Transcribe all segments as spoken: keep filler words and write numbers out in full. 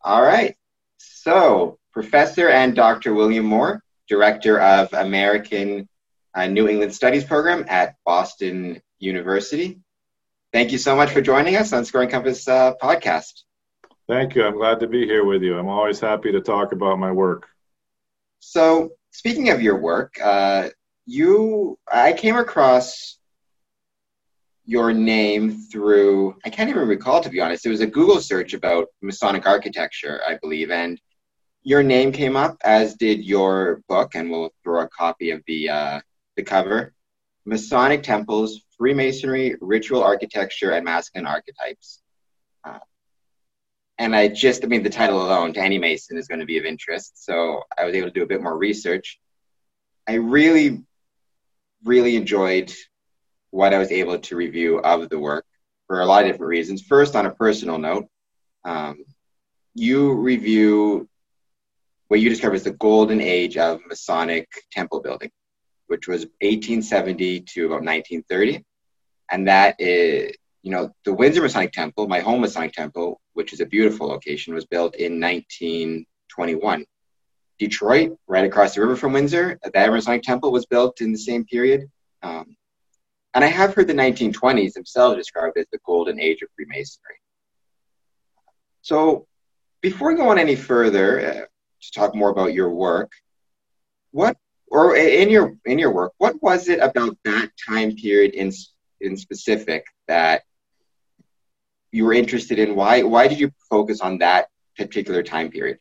All right. So, Professor and Doctor William Moore, Director of American uh, New England Studies Program at Boston University. Thank you so much for joining us on Scoring Compass uh, podcast. Thank you. I'm glad to be here with you. I'm always happy to talk about my work. So, speaking of your work, uh, you, I came across your name through, I can't even recall, to be honest. It was a Google search about Masonic architecture, I believe, and your name came up, as did your book, and we'll throw a copy of the uh, the cover, Masonic Temples, Freemasonry, Ritual Architecture, and Masculine Archetypes. Uh, and I just, I mean, the title alone to any Mason is going to be of interest, so I was able to do a bit more research. I really, really enjoyed what I was able to review of the work for a lot of different reasons. First, on a personal note, um, you review what you describe as the golden age of Masonic temple building, which was eighteen seventy to about nineteen thirty. And that is, you know, the Windsor Masonic Temple, my home Masonic temple, which is a beautiful location, was built in nineteen twenty-one. Detroit, right across the river from Windsor, that Masonic temple was built in the same period. Um, And I have heard the nineteen twenties themselves described as the golden age of Freemasonry. So before we go on any further, uh, to talk more about your work, what, or in your in your work, what was it about that time period in in specific that you were interested in? Why why did you focus on that particular time period?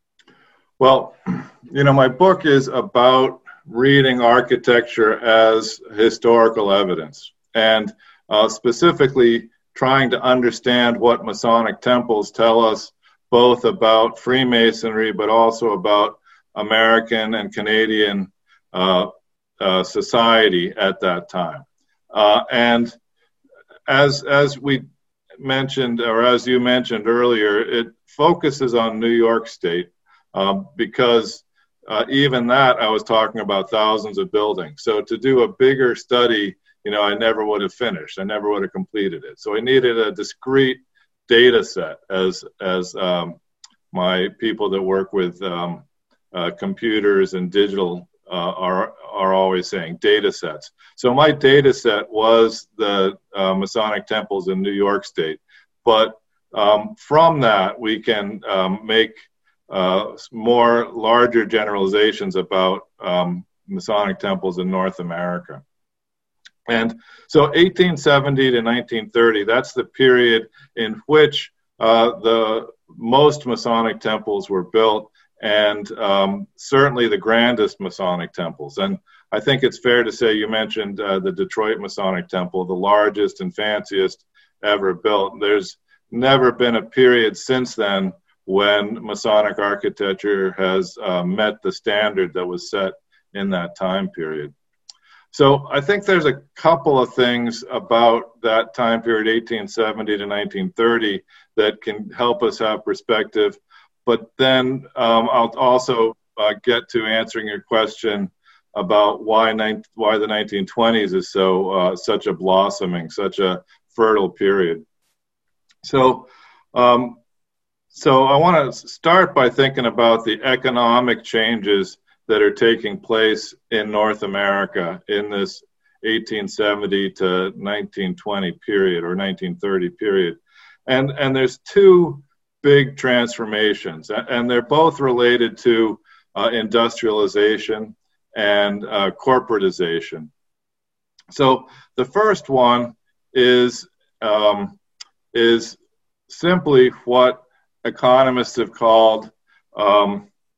Well, you know, my book is about reading architecture as historical evidence, and uh, specifically trying to understand what Masonic temples tell us both about Freemasonry, but also about American and Canadian uh, uh, society at that time. Uh, and as as we mentioned, or as you mentioned earlier, it focuses on New York State um, because Uh, even that, I was talking about thousands of buildings. So to do a bigger study, you know, I never would have finished. I never would have completed it. So I needed a discrete data set, as as um, my people that work with um, uh, computers and digital uh, are are always saying, data sets. So my data set was the uh, Masonic temples in New York State. But um, from that, we can um, make Uh, more larger generalizations about um, Masonic temples in North America. And so eighteen seventy to nineteen thirty, that's the period in which uh, the most Masonic temples were built, and um, certainly the grandest Masonic temples. And I think it's fair to say, you mentioned uh, the Detroit Masonic Temple, the largest and fanciest ever built. There's never been a period since then when Masonic architecture has uh, met the standard that was set in that time period. So I think there's a couple of things about that time period, eighteen seventy to nineteen thirty, that can help us have perspective. But then um, I'll also uh, get to answering your question about why, why the nineteen twenties is so uh, such a blossoming, such a fertile period. So um, So I want to start by thinking about the economic changes that are taking place in North America in this eighteen seventy to nineteen twenty period, or nineteen thirty period. And, and there's two big transformations, and they're both related to uh, industrialization and uh, corporatization. So the first one is, um, is simply what economists have called um,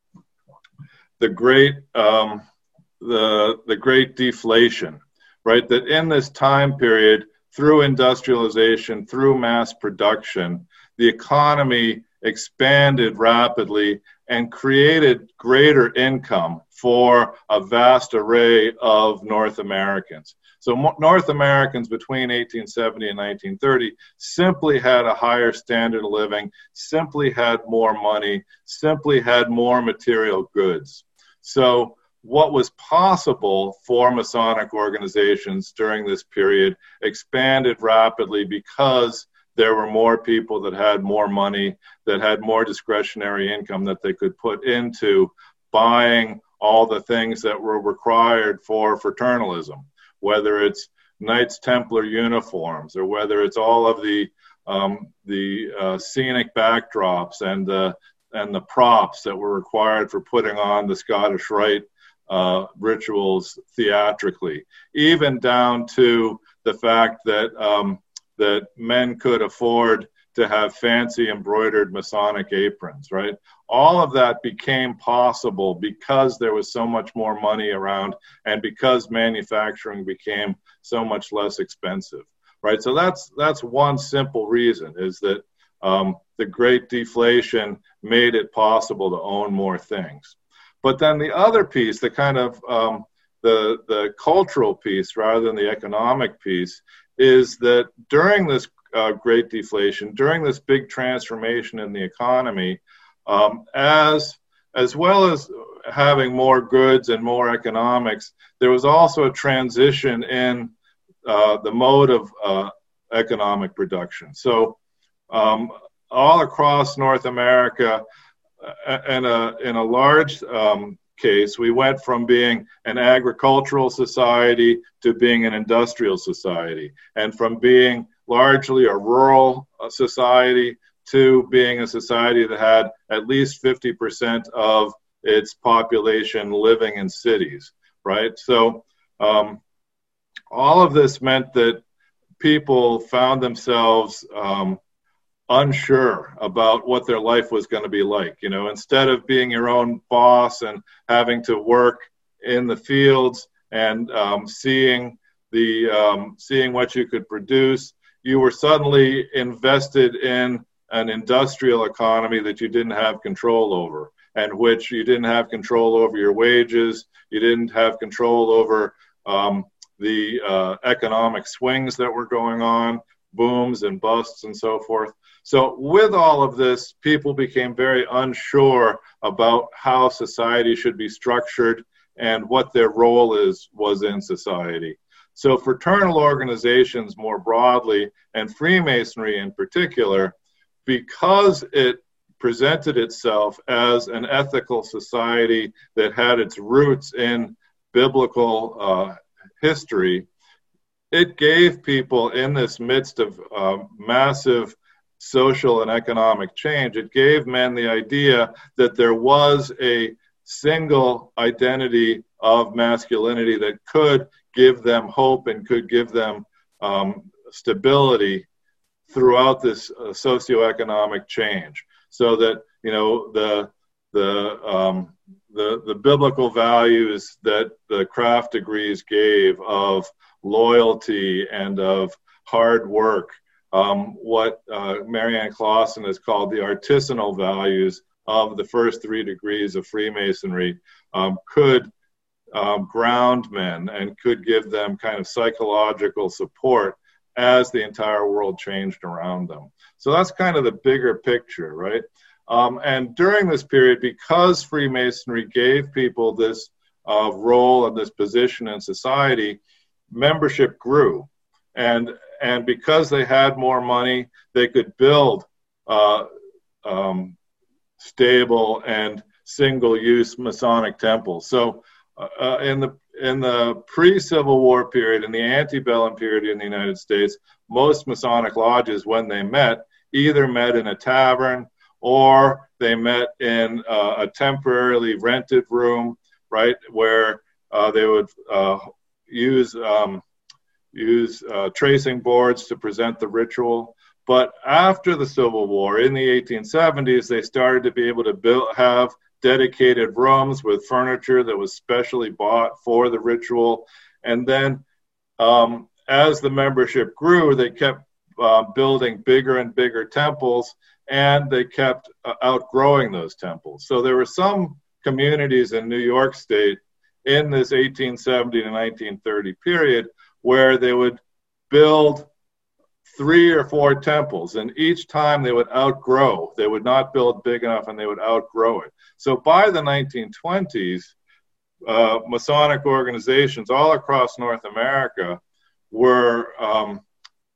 the great um, the the great deflation, right? That in this time period, through industrialization, through mass production, the economy expanded rapidly and created greater income for a vast array of North Americans. So North Americans between eighteen seventy and nineteen thirty simply had a higher standard of living, simply had more money, simply had more material goods. So what was possible for Masonic organizations during this period expanded rapidly because there were more people that had more money, that had more discretionary income that they could put into buying all the things that were required for fraternalism, whether it's Knights Templar uniforms or whether it's all of the um, the uh, scenic backdrops and the and the props that were required for putting on the Scottish Rite uh, rituals theatrically, even down to the fact that um, that men could afford to have fancy embroidered Masonic aprons, right? All of that became possible because there was so much more money around and because manufacturing became so much less expensive, right? So that's that's one simple reason, is that um, the Great Deflation made it possible to own more things. But then the other piece, the kind of um, the the cultural piece rather than the economic piece, is that during this uh, Great Deflation, during this big transformation in the economy, um, as as well as having more goods and more economics, there was also a transition in uh, the mode of uh, economic production. So um, all across North America, uh, in a in a large um, case, we went from being an agricultural society to being an industrial society, and from being largely a rural society to being a society that had at least fifty percent of its population living in cities, right? So um, all of this meant that people found themselves um, unsure about what their life was going to be like. You know, instead of being your own boss and having to work in the fields and um, seeing the um, seeing what you could produce, you were suddenly invested in an industrial economy that you didn't have control over, and which you didn't have control over your wages, you didn't have control over um, the uh, economic swings that were going on, booms and busts and so forth. So with all of this, people became very unsure about how society should be structured and what their role is was in society. So fraternal organizations more broadly, and Freemasonry in particular, because it presented itself as an ethical society that had its roots in biblical uh, history, it gave people in this midst of uh, massive social and economic change, it gave men the idea that there was a single identity of masculinity that could give them hope and could give them um, stability throughout this uh, socioeconomic change. So that, you know, the the um, the the biblical values that the craft degrees gave of loyalty and of hard work, um, what uh, Marianne Clausen has called the artisanal values of the first three degrees of Freemasonry, um, could um, ground men and could give them kind of psychological support as the entire world changed around them. So that's kind of the bigger picture, right? Um, and during this period, because Freemasonry gave people this uh, role and this position in society, membership grew. And, and because they had more money, they could build uh, um, stable and single-use Masonic temples. So uh, in the in the pre-Civil War period, in the antebellum period in the United States, most Masonic lodges, when they met, either met in a tavern or they met in uh, a temporarily rented room, right, where uh, they would uh, use um, use uh, tracing boards to present the ritual. But after the Civil War, in the eighteen seventies, they started to be able to build, have dedicated rooms with furniture that was specially bought for the ritual. And then um, as the membership grew, they kept uh, building bigger and bigger temples, and they kept uh, outgrowing those temples. So there were some communities in New York State in this eighteen seventy to nineteen thirty period where they would build three or four temples, and each time they would outgrow. They would not build big enough, and they would outgrow it. So by the nineteen twenties, uh, Masonic organizations all across North America were um,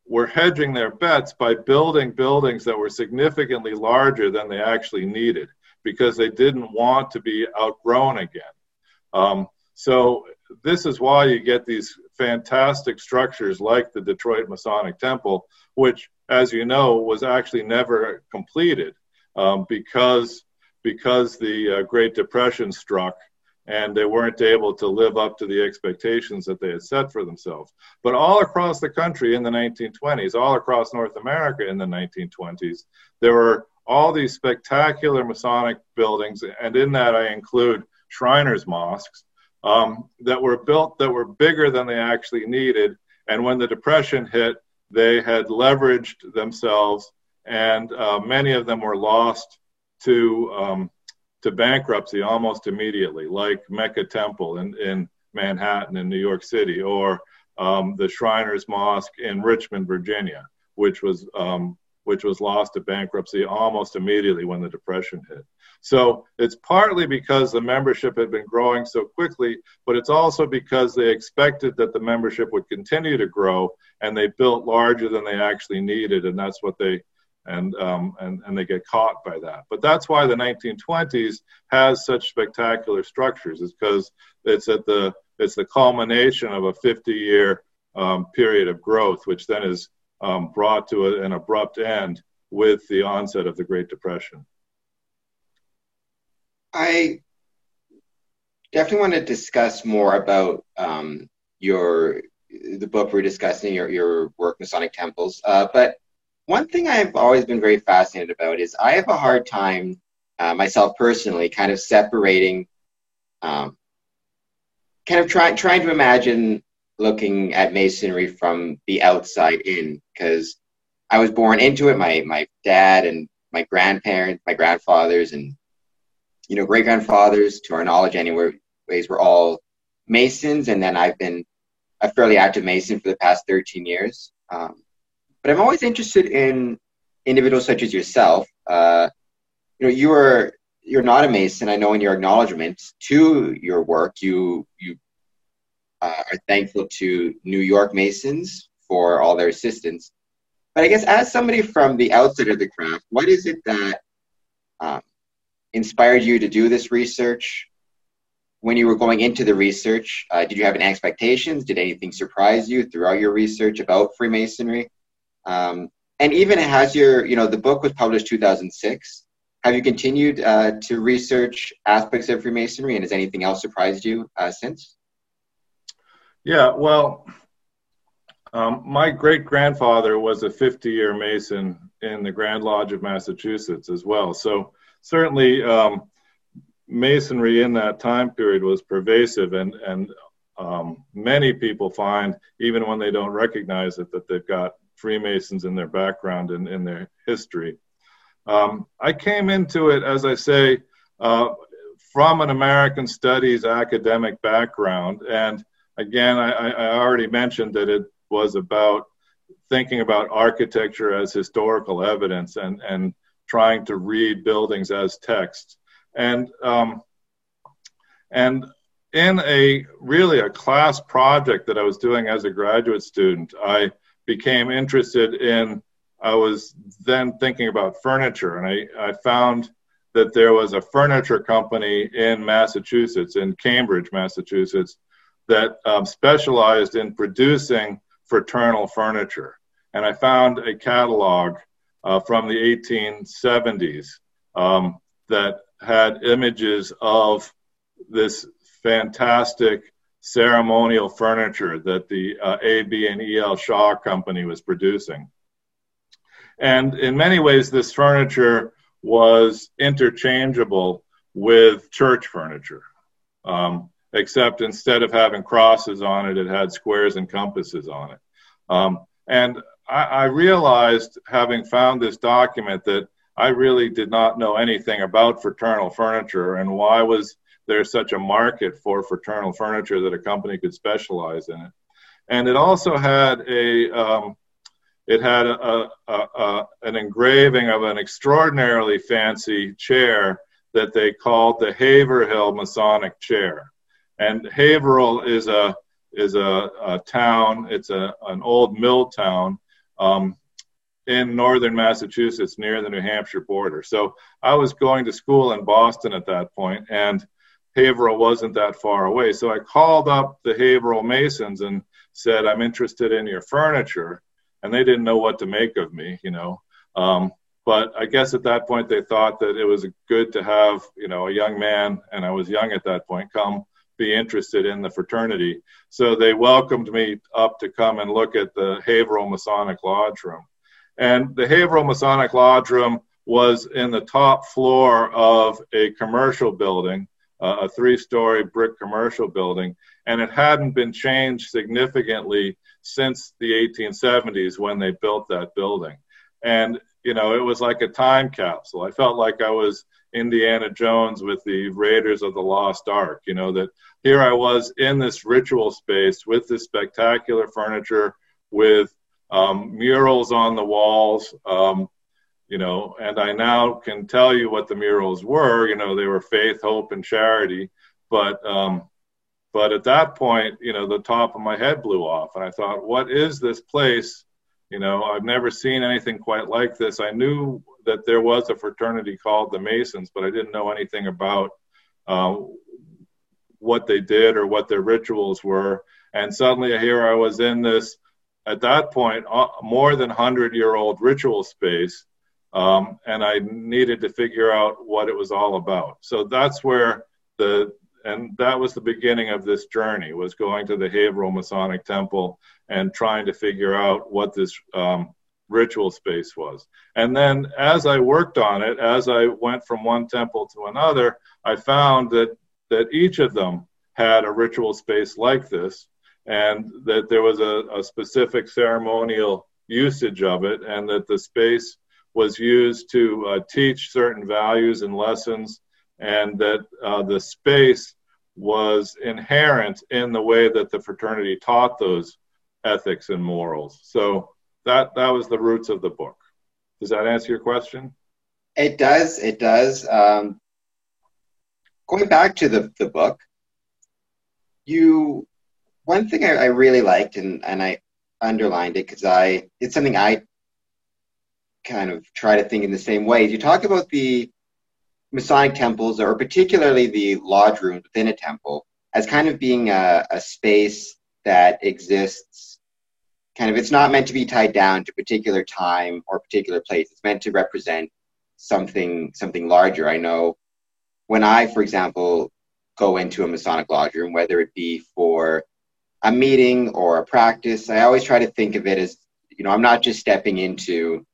were hedging their bets by building buildings that were significantly larger than they actually needed because they didn't want to be outgrown again. Um, so this is why you get these fantastic structures like the Detroit Masonic Temple, which, as you know, was actually never completed um, because, because the uh, Great Depression struck and they weren't able to live up to the expectations that they had set for themselves. But all across the country in the nineteen twenties, all across North America in the nineteen twenties, there were all these spectacular Masonic buildings, and in that I include Shriners Mosques, um, that were built that were bigger than they actually needed. And when the Depression hit, they had leveraged themselves, and uh, many of them were lost to um, to bankruptcy almost immediately, like Mecca Temple in, in Manhattan in New York City, or um, the Shriners Mosque in Richmond, Virginia, which was um, which was lost to bankruptcy almost immediately when the Depression hit. So it's partly because the membership had been growing so quickly, but it's also because they expected that the membership would continue to grow, and they built larger than they actually needed, and that's what they and um, and and they get caught by that. But that's why the nineteen twenties has such spectacular structures, is because it's at the it's the culmination of a fifty-year um, period of growth, which then is um, brought to a, an abrupt end with the onset of the Great Depression. I definitely want to discuss more about um, your the book we're discussing, your your work, Masonic Temples, uh, but one thing I've always been very fascinated about is I have a hard time, uh, myself personally, kind of separating, um, kind of trying trying to imagine looking at Masonry from the outside in, because I was born into it. My my dad and my grandparents, my grandfathers, and you know great grandfathers, to our knowledge, anyways, were all Masons, and then I've been a fairly active Mason for the past thirteen years. Um, But I'm always interested in individuals such as yourself. Uh, you know, you are you're not a Mason. I know in your acknowledgments to your work, you you uh, are thankful to New York Masons for all their assistance. But I guess as somebody from the outside of the craft, what is it that um, inspired you to do this research? When you were going into the research, uh, did you have any expectations? Did anything surprise you throughout your research about Freemasonry? Um, and even has your, you know, the book was published two thousand six. Have you continued uh, to research aspects of Freemasonry, and has anything else surprised you uh, since? Yeah, well, um, my great-grandfather was a fifty-year Mason in the Grand Lodge of Massachusetts as well. So certainly um, Masonry in that time period was pervasive, and, and um, many people find, even when they don't recognize it, that they've got Freemasons in their background and in their history. Um, I came into it, as I say, uh, from an American studies academic background. And again, I, I already mentioned that it was about thinking about architecture as historical evidence and, and trying to read buildings as text. And, um, and in a really a class project that I was doing as a graduate student, I became interested in, I was then thinking about furniture, and I, I found that there was a furniture company in Massachusetts, in Cambridge, Massachusetts, that um, specialized in producing fraternal furniture. And I found a catalog uh, from the eighteen seventies um, that had images of this fantastic ceremonial furniture that the uh, A B and E L Shaw company was producing. And in many ways, this furniture was interchangeable with church furniture, um, except instead of having crosses on it, it had squares and compasses on it. Um, and I, I realized, having found this document, that I really did not know anything about fraternal furniture, and why was there's such a market for fraternal furniture that a company could specialize in it. And it also had a, um, it had a, a, a, an engraving of an extraordinarily fancy chair that they called the Haverhill Masonic chair. And Haverhill is a is a, a town. It's a an old mill town um, in northern Massachusetts near the New Hampshire border. So I was going to school in Boston at that point, and Haverhill wasn't that far away. So I called up the Haverhill Masons and said, I'm interested in your furniture. And they didn't know what to make of me, you know. Um, but I guess at that point they thought that it was good to have, you know, a young man, and I was young at that point, come be interested in the fraternity. So they welcomed me up to come and look at the Haverhill Masonic Lodge Room. And the Haverhill Masonic Lodge Room was in the top floor of a commercial building, uh, a three-story brick commercial building, and it hadn't been changed significantly since the eighteen seventies when they built that building. And, you know, it was like a time capsule. I felt like I was Indiana Jones with the Raiders of the Lost Ark, you know, that here I was in this ritual space with this spectacular furniture, with um, murals on the walls, um, you know, and I now can tell you what the murals were. You know, they were faith, hope, and charity. But um, but at that point, you know, the top of my head blew off. And I thought, what is this place? You know, I've never seen anything quite like this. I knew that there was a fraternity called the Masons, but I didn't know anything about uh, what they did or what their rituals were. And suddenly here I was in this, at that point, uh, more than hundred-year-old ritual space, um, and I needed to figure out what it was all about. So that's where the, and that was the beginning of this journey, was going to the Haverhill Masonic Temple and trying to figure out what this um, ritual space was. And then as I worked on it, as I went from one temple to another, I found that that each of them had a ritual space like this, and that there was a, a specific ceremonial usage of it, and that the space was used to uh, teach certain values and lessons, and that uh, the space was inherent in the way that the fraternity taught those ethics and morals. So that that was the roots of the book. Does that answer your question? It does. It does. Um, going back to the, the book, you one thing I, I really liked, and, and I underlined it because I it's something I kind of try to think in the same way. You talk about the Masonic temples, or particularly the lodge rooms within a temple, as kind of being a, a space that exists kind of, it's not meant to be tied down to a particular time or particular place. It's meant to represent something something larger. I know when I, for example, go into a Masonic lodge room, whether it be for a meeting or a practice, I always try to think of it as, you know, I'm not just stepping into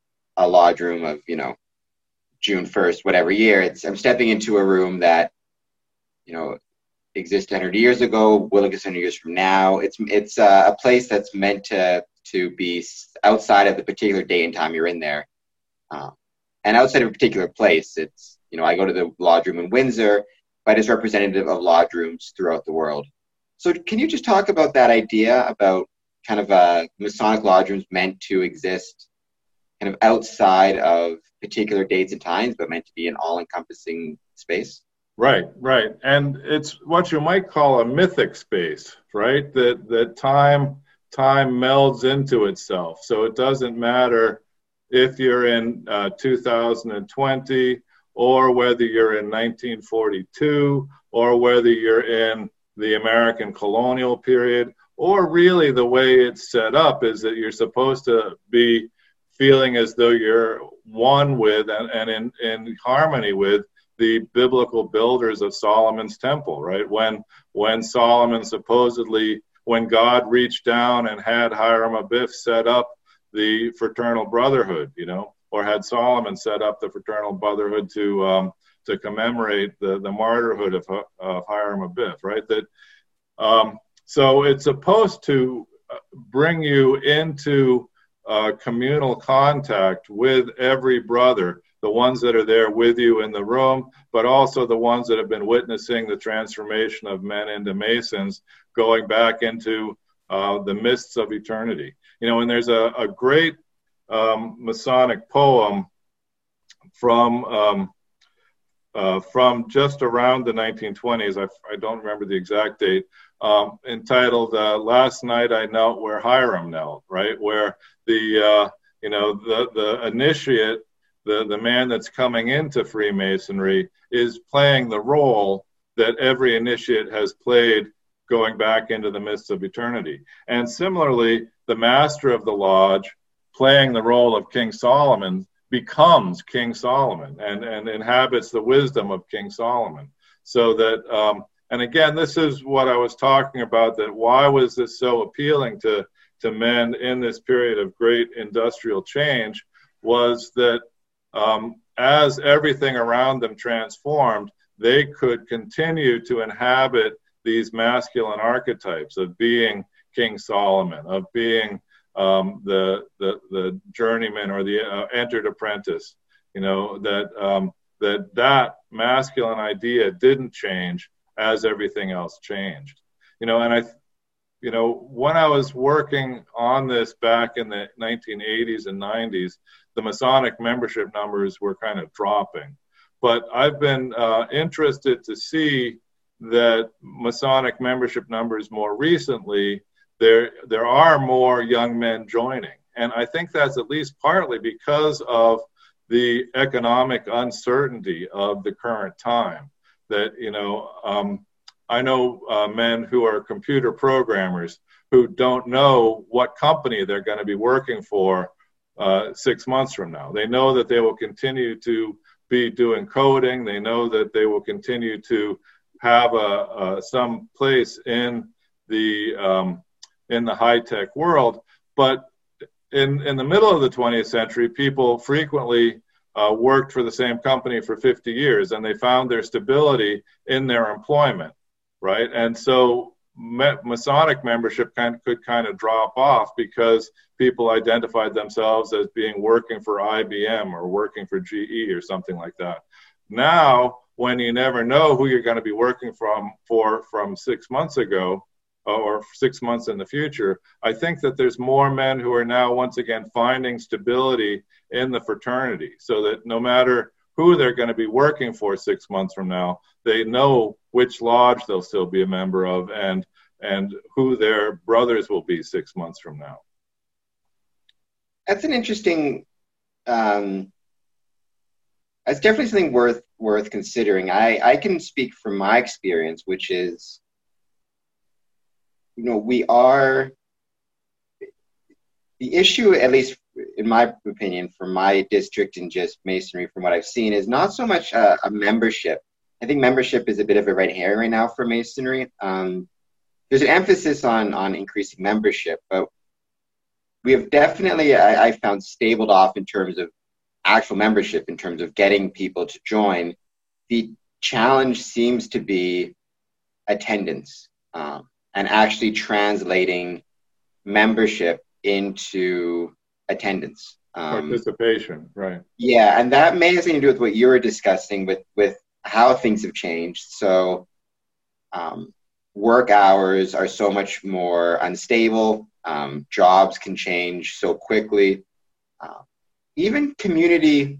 a lodge room of, you know, June first, whatever year. It's I'm stepping into a room that, you know, existed one hundred years ago, will exist one hundred years from now. It's it's uh, a place that's meant to to be outside of the particular day and time you're in there, uh, and outside of a particular place. It's, you know, I go to the lodge room in Windsor, but it's representative of lodge rooms throughout the world. So can you just talk about that idea about kind of uh, Masonic lodge rooms meant to exist kind of outside of particular dates and times, but meant to be an all-encompassing space? Right, right. And it's what you might call a mythic space, right? That that time time melds into itself. So it doesn't matter if you're in uh, two thousand twenty, or whether you're in nineteen forty-two, or whether you're in the American colonial period, or really the way it's set up is that you're supposed to be feeling as though you're one with and, and in, in harmony with the biblical builders of Solomon's temple, right? When when Solomon supposedly, when God reached down and had Hiram Abiff set up the fraternal brotherhood, you know, or had Solomon set up the fraternal brotherhood to um, to commemorate the, the martyrhood of, of Hiram Abiff, right? That um, so it's supposed to bring you into uh, communal contact with every brother, the ones that are there with you in the room, but also the ones that have been witnessing the transformation of men into Masons, going back into uh, the mists of eternity. You know, and there's a, a great um, Masonic poem from um, uh, from just around the nineteen twenties. I, I don't remember the exact date. Um, entitled uh, "Last Night I Knelt Where Hiram Knelt," right, where the uh, you know the the initiate, the the man that's coming into Freemasonry, is playing the role that every initiate has played going back into the mists of eternity. And similarly, the master of the lodge, playing the role of King Solomon, becomes King Solomon and, and inhabits the wisdom of King Solomon. So that, um, and again, this is what I was talking about, that why was this so appealing to, to men in this period of great industrial change, was that um, as everything around them transformed, they could continue to inhabit these masculine archetypes of being King Solomon, of being um, the, the the journeyman or the uh, entered apprentice. You know, that um, that that masculine idea didn't change as everything else changed. You know, and I, you know, when I was working on this back in the nineteen eighties and nineties, the Masonic membership numbers were kind of dropping. But I've been uh, interested to see that Masonic membership numbers more recently, there there are more young men joining. And I think that's at least partly because of the economic uncertainty of the current time. That, you know, um, I know uh, men who are computer programmers who don't know what company they're going to be working for uh, six months from now. They know that they will continue to be doing coding. They know that they will continue to have a, a some place in the um, in the high tech world, but in in the middle of the twentieth century, people frequently uh, worked for the same company for fifty years, and they found their stability in their employment, right? And so Masonic membership kind of, could kind of drop off because people identified themselves as being working for I B M or working for G E or something like that. Now, when you never know who you're going to be working from for from six months ago or six months in the future, I think that there's more men who are now once again finding stability in the fraternity, so that no matter who they're going to be working for six months from now, they know which lodge they'll still be a member of and and who their brothers will be six months from now. That's an interesting, um, that's definitely something worth worth considering. I, I can speak from my experience, which is, you know, we are, the issue, at least in my opinion, from my district and just Masonry, from what I've seen, is not so much a, a membership. I think membership is a bit of a red herring right now for Masonry. Um, there's an emphasis on, on increasing membership, but we have definitely, I, I found, stabled off in terms of actual membership, in terms of getting people to join. The challenge seems to be attendance um, and actually translating membership into attendance. Um, Participation, right. Yeah, and that may have something to do with what you were discussing with, with how things have changed. So um, work hours are so much more unstable. Um, jobs can change so quickly. Uh, even community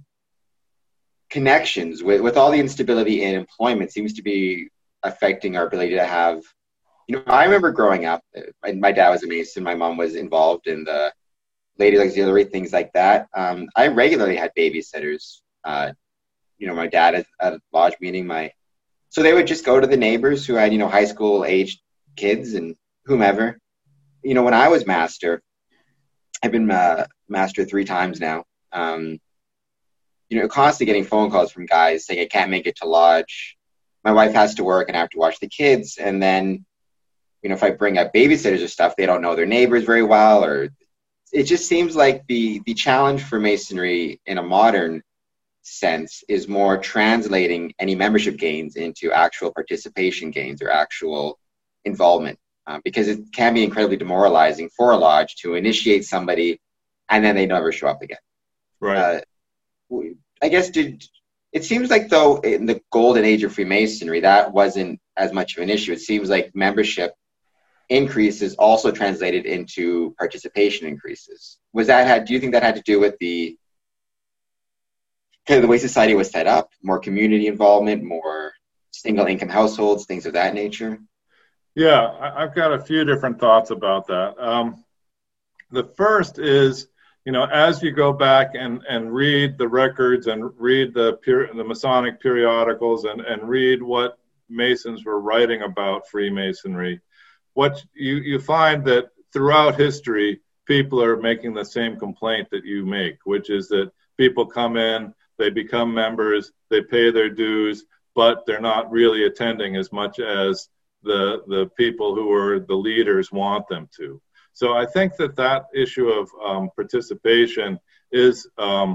connections with, with all the instability in employment seems to be affecting our ability to have, you know, I remember growing up, my, my dad was a Mason, my mom was involved in the Ladies Auxiliary, things like that. Um, I regularly had babysitters. Uh, you know, my dad at, at a lodge meeting, my, so they would just go to the neighbors who had, you know, high school aged kids and whomever. You know, when I was master, I've been uh, master three times now. Um, you know, constantly getting phone calls from guys saying, I can't make it to lodge. My wife has to work and I have to watch the kids. And then, you know, if I bring up babysitters or stuff, they don't know their neighbors very well. Or it just seems like the, the challenge for Masonry in a modern sense is more translating any membership gains into actual participation gains or actual involvement. Uh, because it can be incredibly demoralizing for a lodge to initiate somebody and then they never show up again. Right. Uh, I guess did, it seems like, though, in the golden age of Freemasonry, that wasn't as much of an issue. It seems like membership increases also translated into participation increases. Was that had? Do you think that had to do with the kind of the way society was set up, more community involvement, more single income households, things of that nature? Yeah, I've got a few different thoughts about that. Um, the first is, you know, as you go back and, and read the records and read the peri- the Masonic periodicals and, and read what Masons were writing about Freemasonry, what you, you find that throughout history, people are making the same complaint that you make, which is that people come in, they become members, they pay their dues, but they're not really attending as much as the the people who are the leaders want them to. So I think that that issue of um, participation is, um,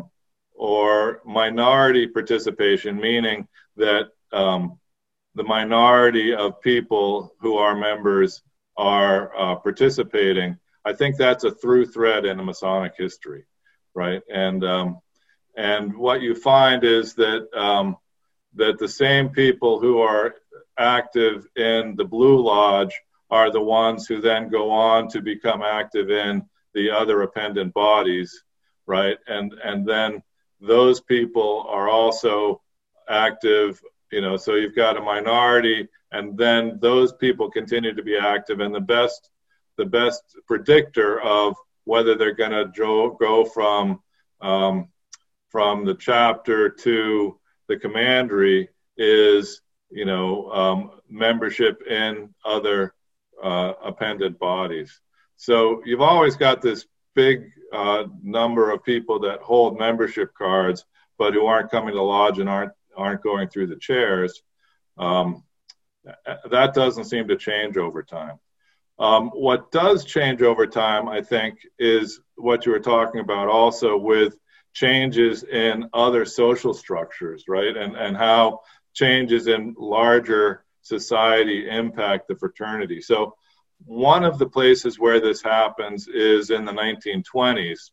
or minority participation, meaning that um, the minority of people who are members are uh, participating. I think that's a through thread in the Masonic history, right? And um, and what you find is that um, that the same people who are active in the Blue Lodge are the ones who then go on to become active in the other appendant bodies, right? And and then those people are also active, you know, so you've got a minority, and then those people continue to be active, and the best the best predictor of whether they're going to go from um, from the chapter to the commandery is, you know, um, membership in other uh, appendant bodies. So you've always got this big uh, number of people that hold membership cards, but who aren't coming to lodge and aren't aren't going through the chairs. Um, that doesn't seem to change over time. Um, what does change over time, I think, is what you were talking about also with changes in other social structures, right? And and how changes in larger society impact the fraternity. So one of the places where this happens is in the nineteen twenties,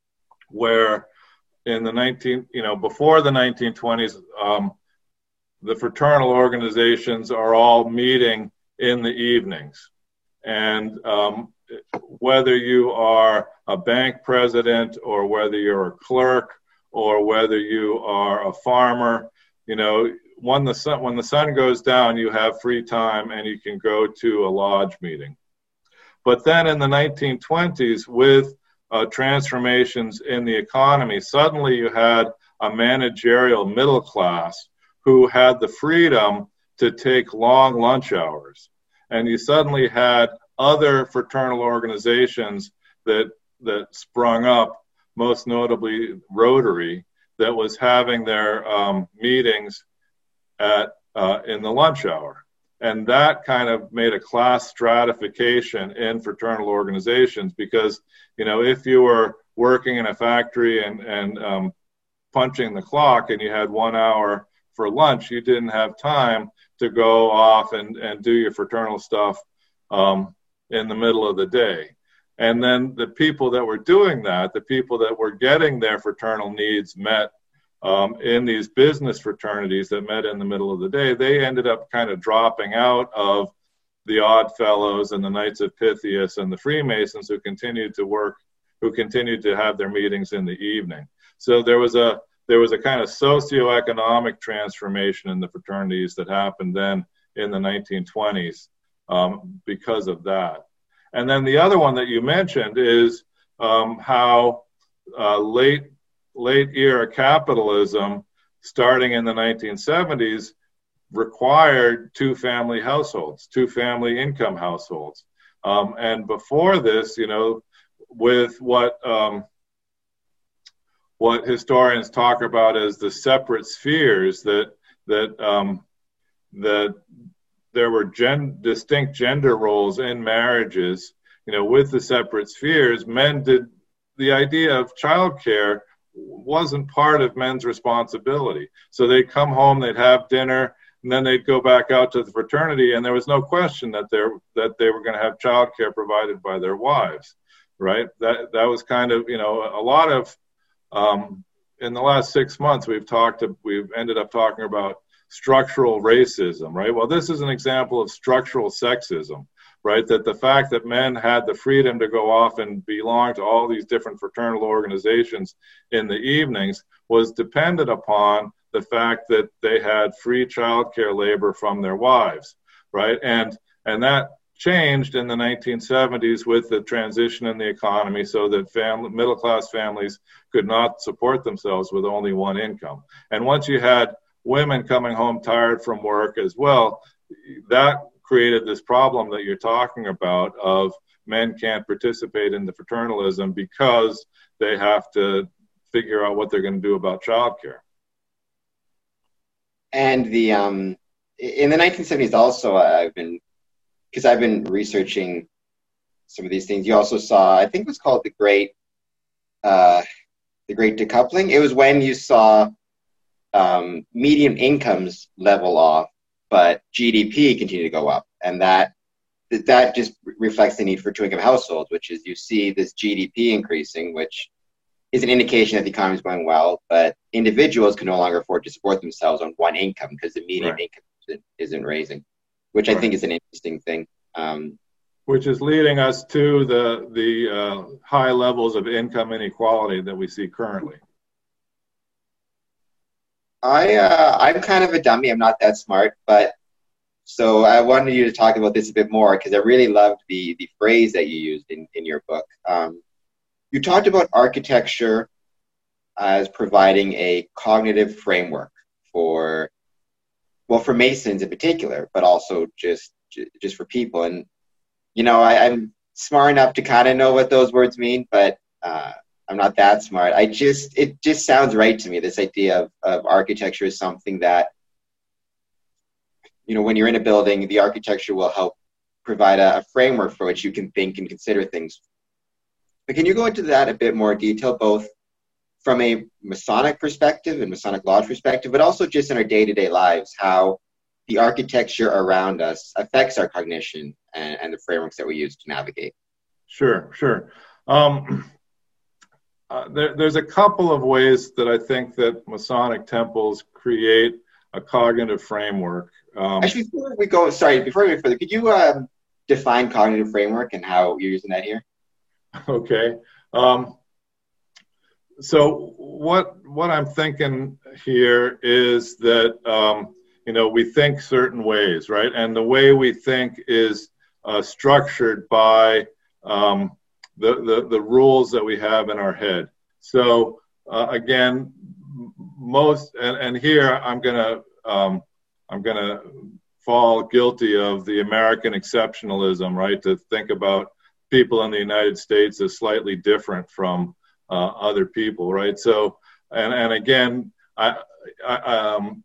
where in the nineteen, you know, before the nineteen twenties, um, the fraternal organizations are all meeting in the evenings. And um, whether you are a bank president or whether you're a clerk or whether you are a farmer, you know, when the sun, when the sun goes down, you have free time and you can go to a lodge meeting. But then in the nineteen twenties, with uh, transformations in the economy, suddenly you had a managerial middle class who had the freedom to take long lunch hours. And you suddenly had other fraternal organizations that that sprung up, most notably Rotary, that was having their um, meetings at uh, in the lunch hour. And that kind of made a class stratification in fraternal organizations because, you know, if you were working in a factory and, and um, punching the clock and you had one hour for lunch, you didn't have time to go off and, and do your fraternal stuff um, in the middle of the day. And then the people that were doing that, the people that were getting their fraternal needs met um, in these business fraternities that met in the middle of the day, they ended up kind of dropping out of the Odd Fellows and the Knights of Pythias and the Freemasons who continued to work, who continued to have their meetings in the evening. So there was a there was a kind of socioeconomic transformation in the fraternities that happened then in the nineteen twenties um, because of that. And then the other one that you mentioned is um, how uh, late late era capitalism, starting in the nineteen seventies, required two-family households, two-family income households. Um, and before this, you know, with what um, what historians talk about as the separate spheres, that that um, that there were gen- distinct gender roles in marriages. You know, with the separate spheres, men did the idea of childcare wasn't part of men's responsibility. So they'd come home, they'd have dinner, and then they'd go back out to the fraternity, and there was no question that they that they were going to have childcare provided by their wives, right? That that was kind of, you know, a lot of um, in the last six months we've talked, we've ended up talking about structural racism, right? Well, this is an example of structural sexism, right? That the fact that men had the freedom to go off and belong to all these different fraternal organizations in the evenings was dependent upon the fact that they had free childcare labor from their wives, right? And and that changed in the nineteen seventies with the transition in the economy so that family, middle-class families could not support themselves with only one income. And once you had women coming home tired from work as well, that created this problem that you're talking about of men can't participate in the fraternalism because they have to figure out what they're going to do about childcare. And the um, in the nineteen seventies also, I've been, because I've been researching some of these things, you also saw, I think it was called the Great, uh, the Great Decoupling. It was when you saw um, median incomes level off, but G D P continue to go up. And that that just reflects the need for two-income households, which is you see this G D P increasing, which is an indication that the economy is going well, but individuals can no longer afford to support themselves on one income because the median right. income isn't, isn't raising, which right. I think is an interesting thing. Um, which is leading us to the, the uh, high levels of income inequality that we see currently. I, uh, I'm kind of a dummy. I'm not that smart, but so I wanted you to talk about this a bit more because I really loved the, the phrase that you used in, in your book. Um, you talked about architecture as providing a cognitive framework for, well, for Masons in particular, but also just just for people. And, you know, I, I'm smart enough to kind of know what those words mean, but uh, I'm not that smart. I just, it just sounds right to me, this idea of, of architecture is something that, you know, when you're in a building, the architecture will help provide a, a framework for which you can think and consider things. But can you go into that a bit more detail, both from a Masonic perspective and Masonic Lodge perspective, but also just in our day-to-day lives, how the architecture around us affects our cognition and, and the frameworks that we use to navigate? Sure, sure. Um, uh, there, there's a couple of ways that I think that Masonic temples create a cognitive framework. Um, Actually, before we go, sorry, before we go further, could you um, define cognitive framework and how you're using that here? Okay. Um, so what what I'm thinking here is that um, you know, we think certain ways, right? And the way we think is uh, structured by um, the, the the rules that we have in our head. So uh, again, most and, and here I'm gonna um, I'm gonna fall guilty of the American exceptionalism, right? To think about people in the United States as slightly different from uh, other people, right? So, and and again, I, I um,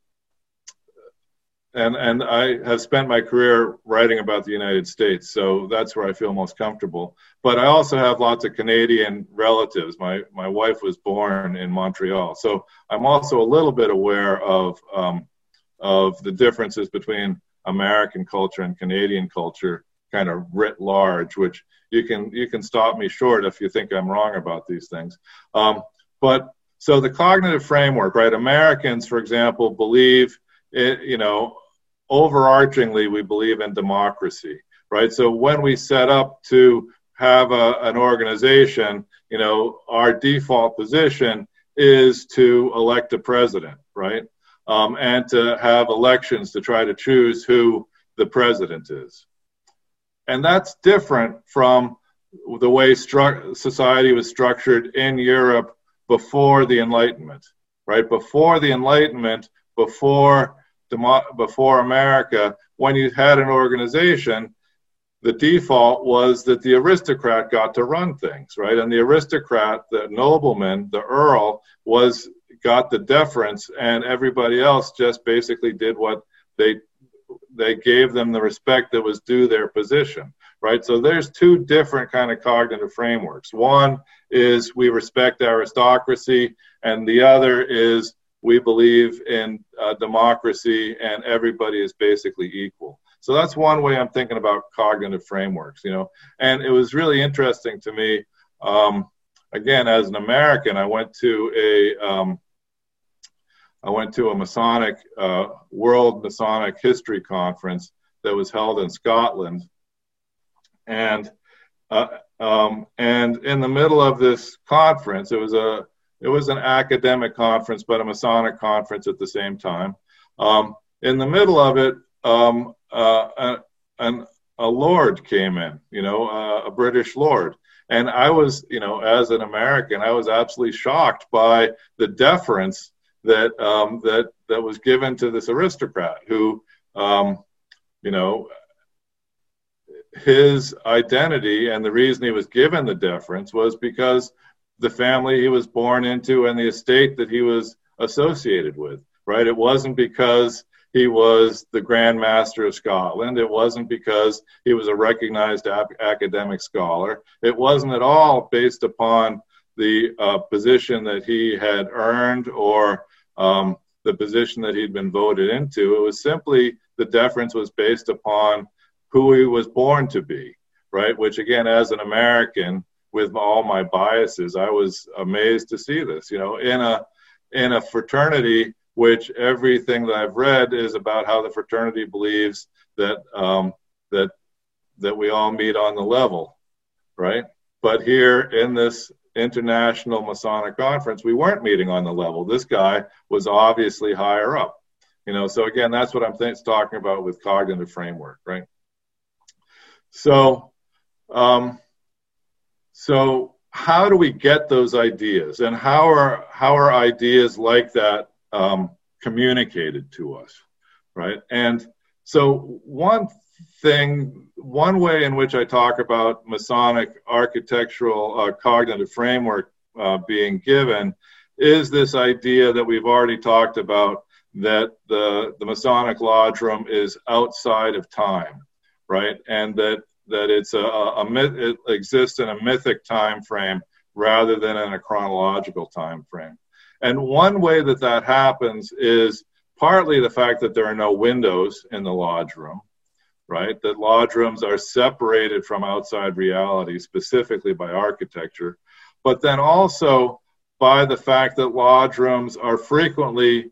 and and I have spent my career writing about the United States, so that's where I feel most comfortable. But I also have lots of Canadian relatives. My my wife was born in Montreal, so I'm also a little bit aware of um, of the differences between American culture and Canadian culture, kind of writ large, which you can you can stop me short if you think I'm wrong about these things. Um, but so the cognitive framework, right? Americans, for example, believe it, you know, overarchingly, we believe in democracy, right? So when we set up to have a, an organization, you know, our default position is to elect a president, right? Um, and to have elections to try to choose who the president is. And that's different from the way stru- society was structured in Europe before the Enlightenment, right? Before the Enlightenment, before demo- before America, when you had an organization, the default was that the aristocrat got to run things, right? And the aristocrat, the nobleman, the earl, was got the deference, and everybody else just basically did what they they gave them the respect that was due their position, right? So there's two different kind of cognitive frameworks. One is we respect aristocracy, and the other is we believe in uh, democracy, and everybody is basically equal. So that's one way I'm thinking about cognitive frameworks, you know. And it was really interesting to me. Um, again, as an American, I went to a um, I went to a Masonic, uh, World Masonic History Conference that was held in Scotland. And uh, um, and in the middle of this conference, it was a it was an academic conference, but a Masonic conference at the same time. Um, in the middle of it, um, uh, a, an, a lord came in, you know, uh, a British lord. And I was, you know, as an American, I was absolutely shocked by the deference that um, that that was given to this aristocrat who, um, you know, his identity and the reason he was given the deference was because the family he was born into and the estate that he was associated with, right? It wasn't because he was the Grand Master of Scotland. It wasn't because he was a recognized ap- academic scholar. It wasn't at all based upon the uh, position that he had earned or um, the position that he'd been voted into. It was simply the deference was based upon who he was born to be, right? Which again, as an American, with all my biases, I was amazed to see this, you know, in a in a fraternity, which everything that I've read is about how the fraternity believes that um, that that we all meet on the level, right? But here in this international Masonic conference, we weren't meeting on the level. This guy was obviously higher up, you know. So again, that's what I'm th- talking about with cognitive framework, right? So, um, so how do we get those ideas, and how are how are ideas like that um, communicated to us, right? And so one thing, one way in which I talk about Masonic architectural uh, cognitive framework uh, being given is this idea that we've already talked about, that the the Masonic Lodge Room is outside of time, right? And that that it's a, a myth, it exists in a mythic time frame rather than in a chronological time frame. And one way that that happens is partly the fact that there are no windows in the lodge room, right? That lodge rooms are separated from outside reality, specifically by architecture, but then also by the fact that lodge rooms are frequently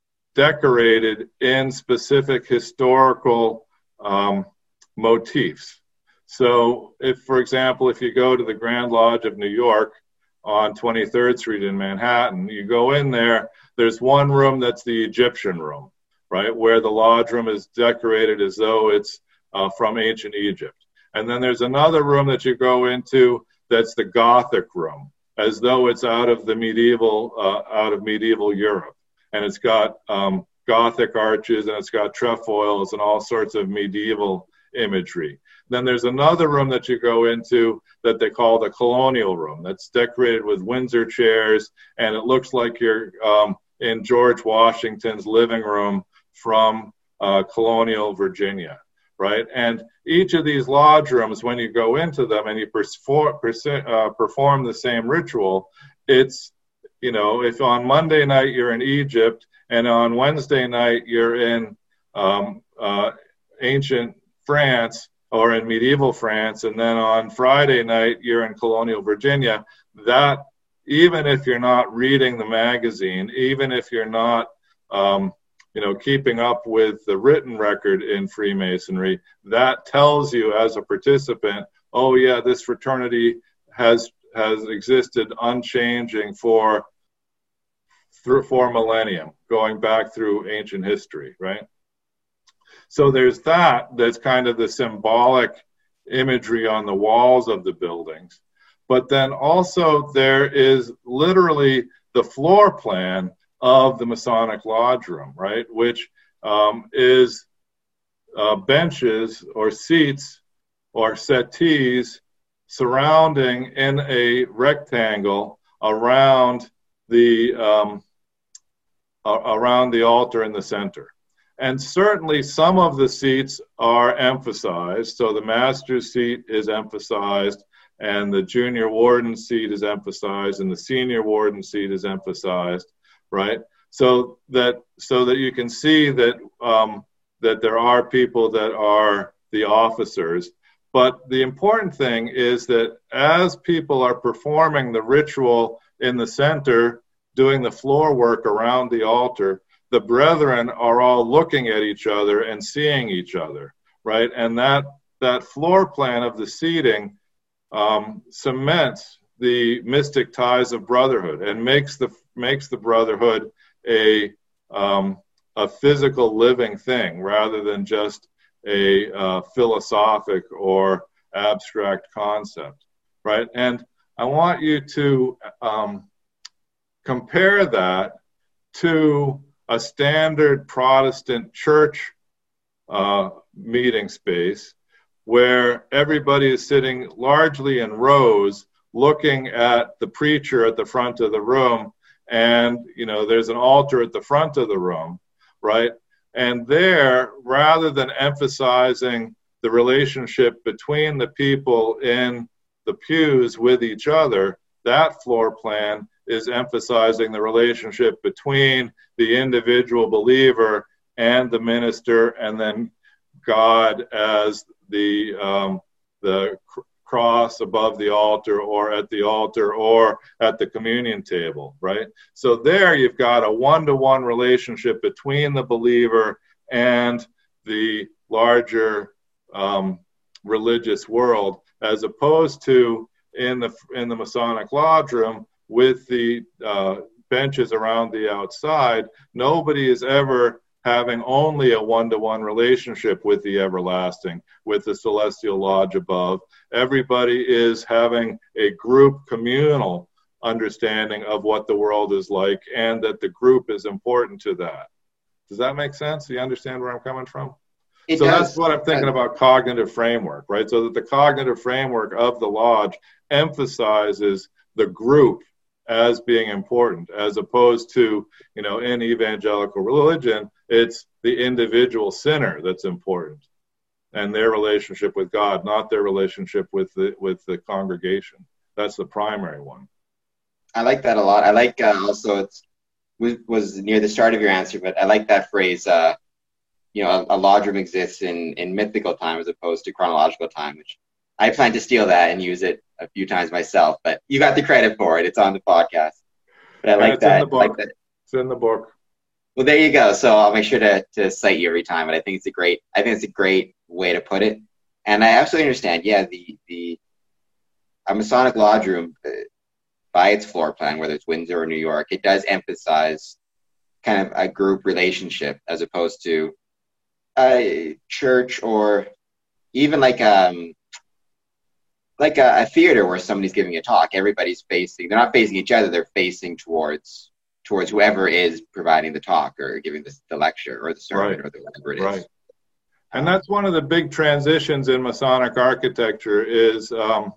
decorated in specific historical um, motifs. So if, for example, if you go to the Grand Lodge of New York on twenty-third Street in Manhattan, you go in there, there's one room that's the Egyptian room, right, where the lodge room is decorated as though it's uh, from ancient Egypt. And then there's another room that you go into that's the Gothic room, as though it's out of the medieval, uh, out of medieval Europe. And it's got um, Gothic arches, and it's got trefoils and all sorts of medieval imagery. Then there's another room that you go into that they call the colonial room, that's decorated with Windsor chairs, and it looks like you're um, in George Washington's living room from uh, colonial Virginia, right? And each of these lodge rooms, when you go into them and you perform, uh, perform the same ritual, it's, you know, if on Monday night you're in Egypt and on Wednesday night you're in um, uh, ancient France, or in medieval France, and then on Friday night, you're in colonial Virginia, that even if you're not reading the magazine, even if you're not, um, you know, keeping up with the written record in Freemasonry, that tells you as a participant, oh yeah, this fraternity has has existed unchanging for through for millennium, going back through ancient history, right? So there's that, that's kind of the symbolic imagery on the walls of the buildings. But then also there is literally the floor plan of the Masonic Lodge Room, right? Which um, is uh, benches or seats or settees surrounding in a rectangle around the, um, uh, around the altar in the center. And certainly some of the seats are emphasized. So the master's seat is emphasized, and the junior warden seat is emphasized, and the senior warden seat is emphasized, right? So that so that you can see that um, that there are people that are the officers. But the important thing is that as people are performing the ritual in the center, doing the floor work around the altar, the brethren are all looking at each other and seeing each other, right? And that that floor plan of the seating um, cements the mystic ties of brotherhood and makes the makes the brotherhood a um, a physical living thing rather than just a uh, philosophic or abstract concept, right? And I want you to um, compare that to a standard Protestant church uh, meeting space where everybody is sitting largely in rows looking at the preacher at the front of the room, and you know there's an altar at the front of the room, right? And there, rather than emphasizing the relationship between the people in the pews with each other, that floor plan is emphasizing the relationship between the individual believer and the minister, and then God as the um, the cr- cross above the altar, or at the altar, or at the communion table, right? So there you've got a one-to-one relationship between the believer and the larger um, religious world, as opposed to in the in the Masonic Lodge room with the uh, benches around the outside. Nobody is ever having only a one-to-one relationship with the everlasting, with the celestial lodge above. Everybody is having a group communal understanding of what the world is like, and that the group is important to that. Does that make sense? Do you understand where I'm coming from? It so does. That's what I'm thinking about cognitive framework, right? So that the cognitive framework of the lodge emphasizes the group as being important, as opposed to, you know, in evangelical religion, it's the individual sinner that's important, and their relationship with God, not their relationship with the with the congregation. That's the primary one. I like that a lot. I like uh, also it's was near the start of your answer, but I like that phrase. Uh, you know, a, a lodge room exists in in mythical time as opposed to chronological time, which I plan to steal that and use it a few times myself. But you got the credit for it. It's on the podcast. But I like it's that. In the book. I like that. It's in the book. Well, there you go. So I'll make sure to, to cite you every time. But I think it's a great, I think it's a great way to put it. And I absolutely understand. Yeah, the the a Masonic lodge room, uh, by its floor plan, whether it's Windsor or New York, it does emphasize kind of a group relationship as opposed to a church or even like um like a, a theater where somebody's giving a talk. Everybody's facing. They're not facing each other. They're facing towards. towards whoever is providing the talk or giving the, the lecture or the sermon right. or the, whatever it is. Right. And that's one of the big transitions in Masonic architecture is um,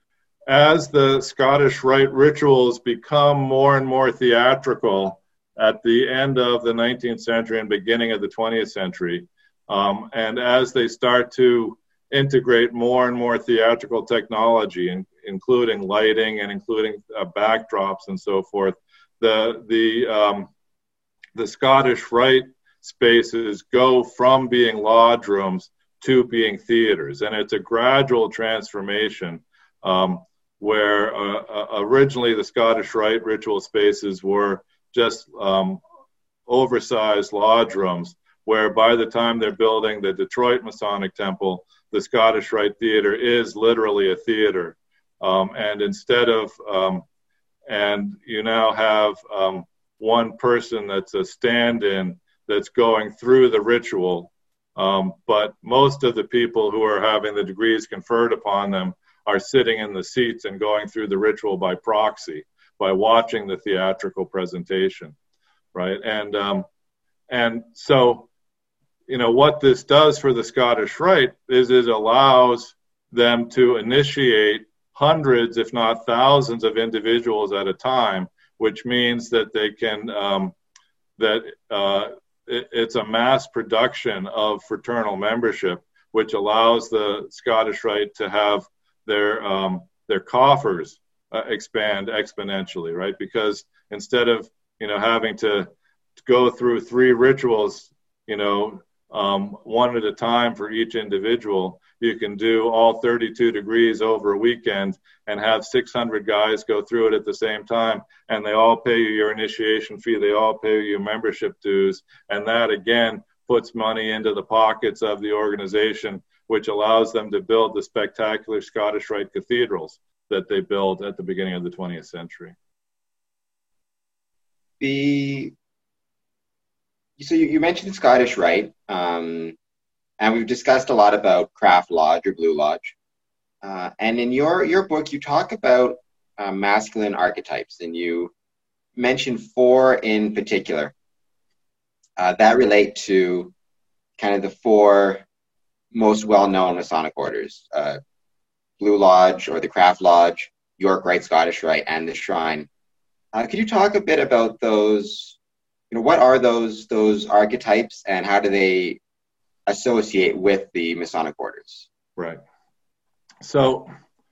as the Scottish Rite rituals become more and more theatrical at the end of the nineteenth century and beginning of the twentieth century, um, and as they start to integrate more and more theatrical technology, in, including lighting and including uh, backdrops and so forth, the the um, the Scottish Rite spaces go from being lodge rooms to being theaters, and it's a gradual transformation um, where uh, uh, originally the Scottish Rite ritual spaces were just um, oversized lodge rooms, where by the time they're building the Detroit Masonic Temple, the Scottish Rite Theater is literally a theater, um, and instead of um, and you now have um, one person that's a stand-in that's going through the ritual, um, but most of the people who are having the degrees conferred upon them are sitting in the seats and going through the ritual by proxy, by watching the theatrical presentation, right? And um, and so, you know, what this does for the Scottish Rite is it allows them to initiate hundreds, if not thousands, of individuals at a time, which means that they can, um, that uh, it, it's a mass production of fraternal membership, which allows the Scottish Rite to have their um, their coffers uh, expand exponentially, right? Because instead of, you know, having to go through three rituals, you know, um, one at a time for each individual, you can do all thirty-two degrees over a weekend and have six hundred guys go through it at the same time, and they all pay you your initiation fee, they all pay you membership dues, and that again puts money into the pockets of the organization which allows them to build the spectacular Scottish Rite cathedrals that they built at the beginning of the twentieth century. The so you, you mentioned Scottish Rite, um, and we've discussed a lot about Craft Lodge or Blue Lodge. Uh, and in your your book, you talk about uh, masculine archetypes, and you mention four in particular uh, that relate to kind of the four most well-known Masonic orders: uh, Blue Lodge or the Craft Lodge, York Rite, Scottish Rite, and the Shrine. Uh, could you talk a bit about those? You know, what are those those archetypes, and how do they associate with the Masonic orders? Right. So,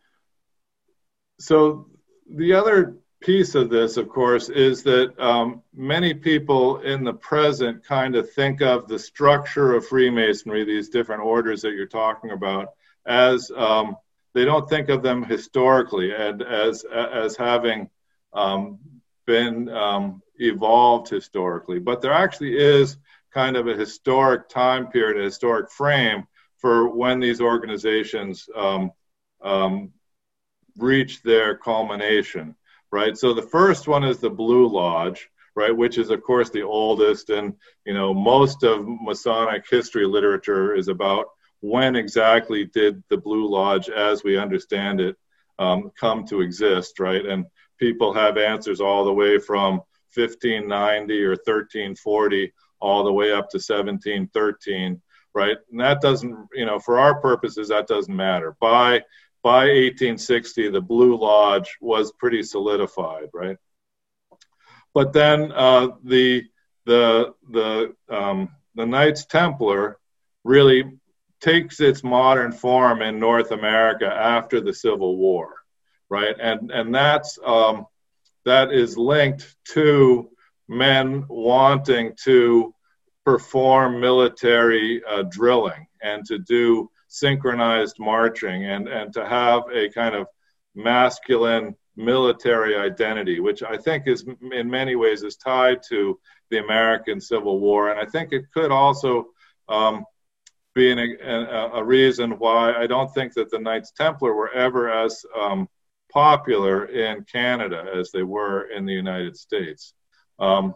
so the other piece of this, of course, is that um, many people in the present kind of think of the structure of Freemasonry, these different orders that you're talking about, as um, they don't think of them historically and as as having um, been um, evolved historically. But there actually is kind of a historic time period, a historic frame for when these organizations um, um, reach their culmination, right? So the first one is the Blue Lodge, right, which is, of course, the oldest, and, you know, most of Masonic history literature is about when exactly did the Blue Lodge, as we understand it, um, come to exist, right? And people have answers all the way from fifteen ninety or thirteen forty all the way up to seventeen thirteen, right? And that doesn't, you know, for our purposes, that doesn't matter. By by eighteen sixty, the Blue Lodge was pretty solidified, right? But then uh, the the the um, the Knights Templar really takes its modern form in North America after the Civil War, right? And and that's um, that is linked to men wanting to perform military uh, drilling and to do synchronized marching and, and to have a kind of masculine military identity, which I think is in many ways is tied to the American Civil War. And I think it could also um, be an, a, a reason why I don't think that the Knights Templar were ever as um, popular in Canada as they were in the United States. Um,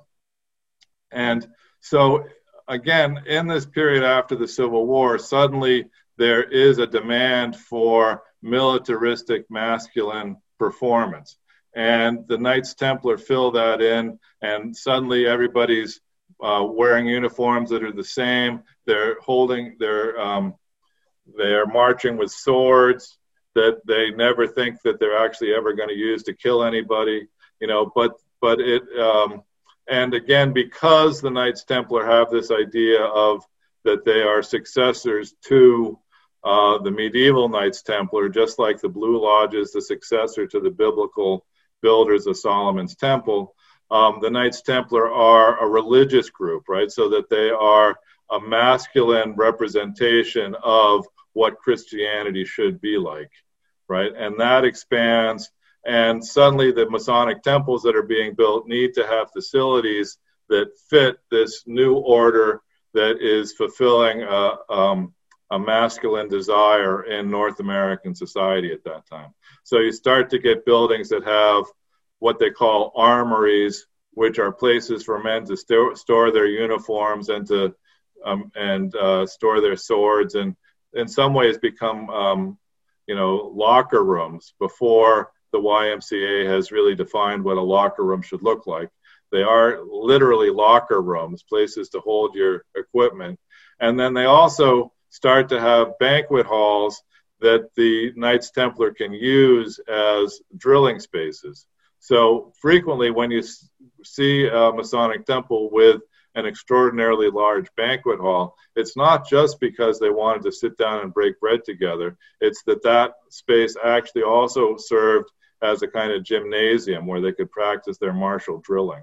and so, again, in this period after the Civil War, suddenly there is a demand for militaristic masculine performance. And the Knights Templar fill that in, and suddenly everybody's uh, wearing uniforms that are the same. They're holding, they're, um, they're marching with swords that they never think that they're actually ever going to use to kill anybody, you know, but, but it, um, and again, because the Knights Templar have this idea of that they are successors to uh, the medieval Knights Templar, just like the Blue Lodge is the successor to the biblical builders of Solomon's Temple, um, the Knights Templar are a religious group, right? So that they are a masculine representation of what Christianity should be like, right? And that expands. And suddenly the Masonic temples that are being built need to have facilities that fit this new order that is fulfilling a, um, a masculine desire in North American society at that time. So you start to get buildings that have what they call armories, which are places for men to st- store their uniforms and to um, and uh, store their swords, and in some ways become um, you know, locker rooms before the Y M C A has really defined what a locker room should look like. They are literally locker rooms, places to hold your equipment. And then they also start to have banquet halls that the Knights Templar can use as drilling spaces. So frequently when you see a Masonic temple with an extraordinarily large banquet hall, it's not just because they wanted to sit down and break bread together. It's that that space actually also served as a kind of gymnasium where they could practice their martial drilling.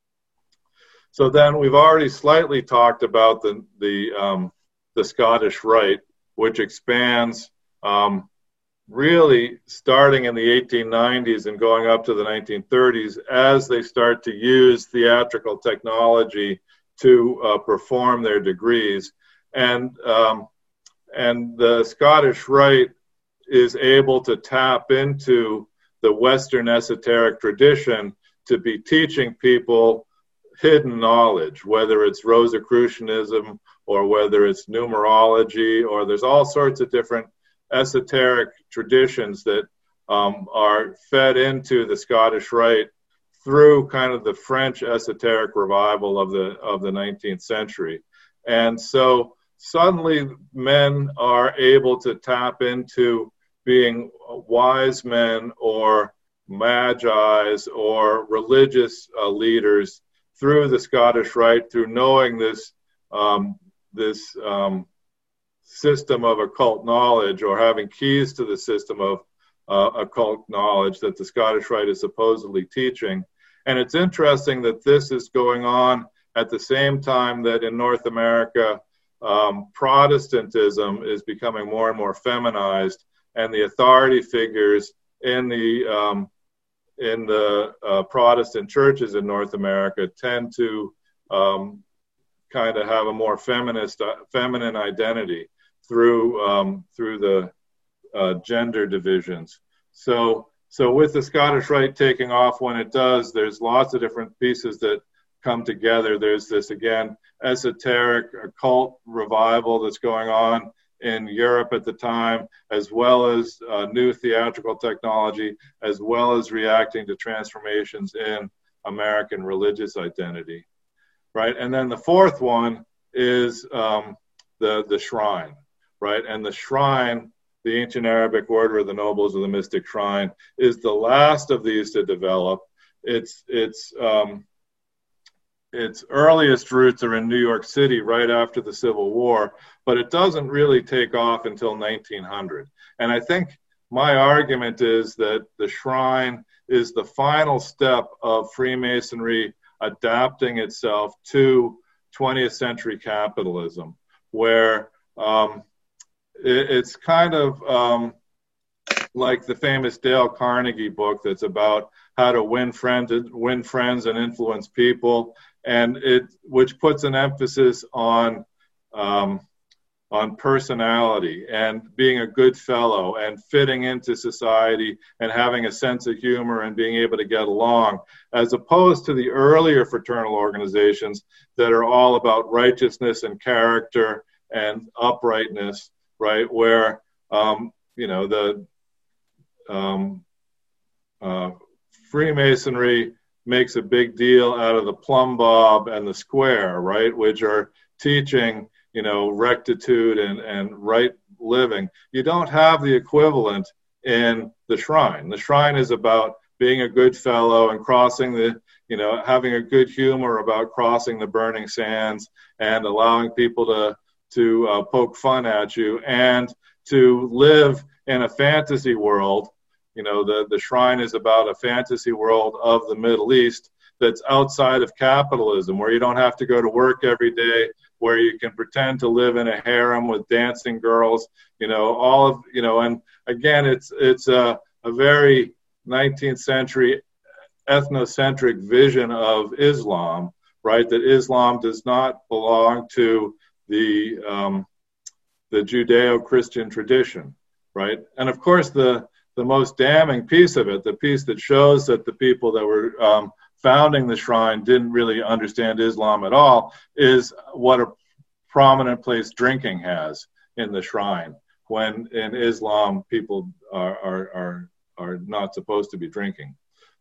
So then we've already slightly talked about the the, um, the Scottish Rite, which expands um, really starting in the eighteen nineties and going up to the nineteen thirties as they start to use theatrical technology to uh, perform their degrees. And um, and the Scottish Rite is able to tap into the Western esoteric tradition to be teaching people hidden knowledge, whether it's Rosicrucianism or whether it's numerology, or there's all sorts of different esoteric traditions that um, are fed into the Scottish Rite through kind of the French esoteric revival of the of the nineteenth century. And so suddenly men are able to tap into being wise men or magi's or religious uh, leaders through the Scottish Rite, through knowing this um, this um, system of occult knowledge, or having keys to the system of uh, occult knowledge that the Scottish Rite is supposedly teaching. And it's interesting that this is going on at the same time that in North America, um, Protestantism is becoming more and more feminized, and the authority figures in the um, in the uh, Protestant churches in North America tend to um, kind of have a more feminist, uh, feminine identity through um, through the uh, gender divisions. So, so with the Scottish Rite taking off when it does, there's lots of different pieces that come together. There's this, again, esoteric occult revival that's going on in Europe at the time, as well as uh, new theatrical technology, as well as reacting to transformations in American religious identity, right? And then the fourth one is um, the, the shrine, right? And the shrine, the ancient Arabic order of the nobles of the mystic shrine, is the last of these to develop. It's, it's, um, its earliest roots are in New York City right after the Civil War, but it doesn't really take off until nineteen hundred. And I think my argument is that the shrine is the final step of Freemasonry adapting itself to twentieth century capitalism, where um, it, it's kind of um, like the famous Dale Carnegie book that's about how to win friends, win friends and influence people, and it which puts an emphasis on um, on personality and being a good fellow and fitting into society and having a sense of humor and being able to get along, as opposed to the earlier fraternal organizations that are all about righteousness and character and uprightness, right? Where um, you know the um, uh, Freemasonry makes a big deal out of the plumb bob and the square, right, which are teaching, you know, rectitude and, and right living. You don't have the equivalent in the shrine. The shrine is about being a good fellow and crossing the, you know, having a good humor about crossing the burning sands and allowing people to, to uh, poke fun at you and to live in a fantasy world. You know, the, the shrine is about a fantasy world of the Middle East that's outside of capitalism, where you don't have to go to work every day, where you can pretend to live in a harem with dancing girls, you know, all of, you know, and again, it's it's a, a very nineteenth century ethnocentric vision of Islam, right? That Islam does not belong to the um, the Judeo-Christian tradition, right? And of course, the the most damning piece of it, the piece that shows that the people that were um, founding the shrine didn't really understand Islam at all, is what a prominent place drinking has in the shrine, when in Islam people are are are, are not supposed to be drinking.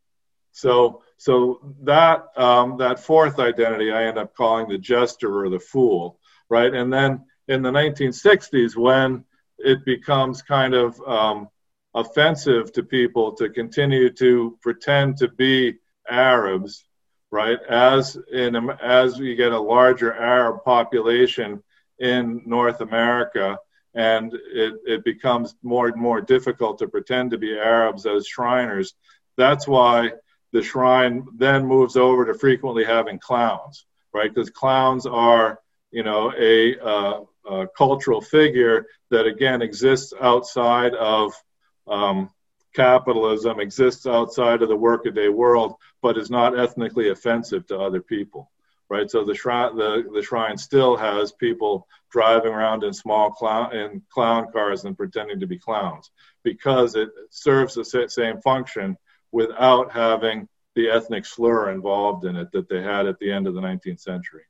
So so that um, that fourth identity I end up calling the jester or the fool, right? And then in the nineteen sixties, when it becomes kind of um, offensive to people to continue to pretend to be Arabs, right? As in as we get a larger Arab population in North America, and it, it becomes more and more difficult to pretend to be Arabs as Shriners. That's why the shrine then moves over to frequently having clowns, right? Because clowns are, you know, a, uh, a cultural figure that again exists outside of Um, capitalism, exists outside of the workaday world, but is not ethnically offensive to other people, right? So the shrine, the, the shrine still has people driving around in small clown in clown cars and pretending to be clowns, because it serves the same function without having the ethnic slur involved in it that they had at the end of the nineteenth century.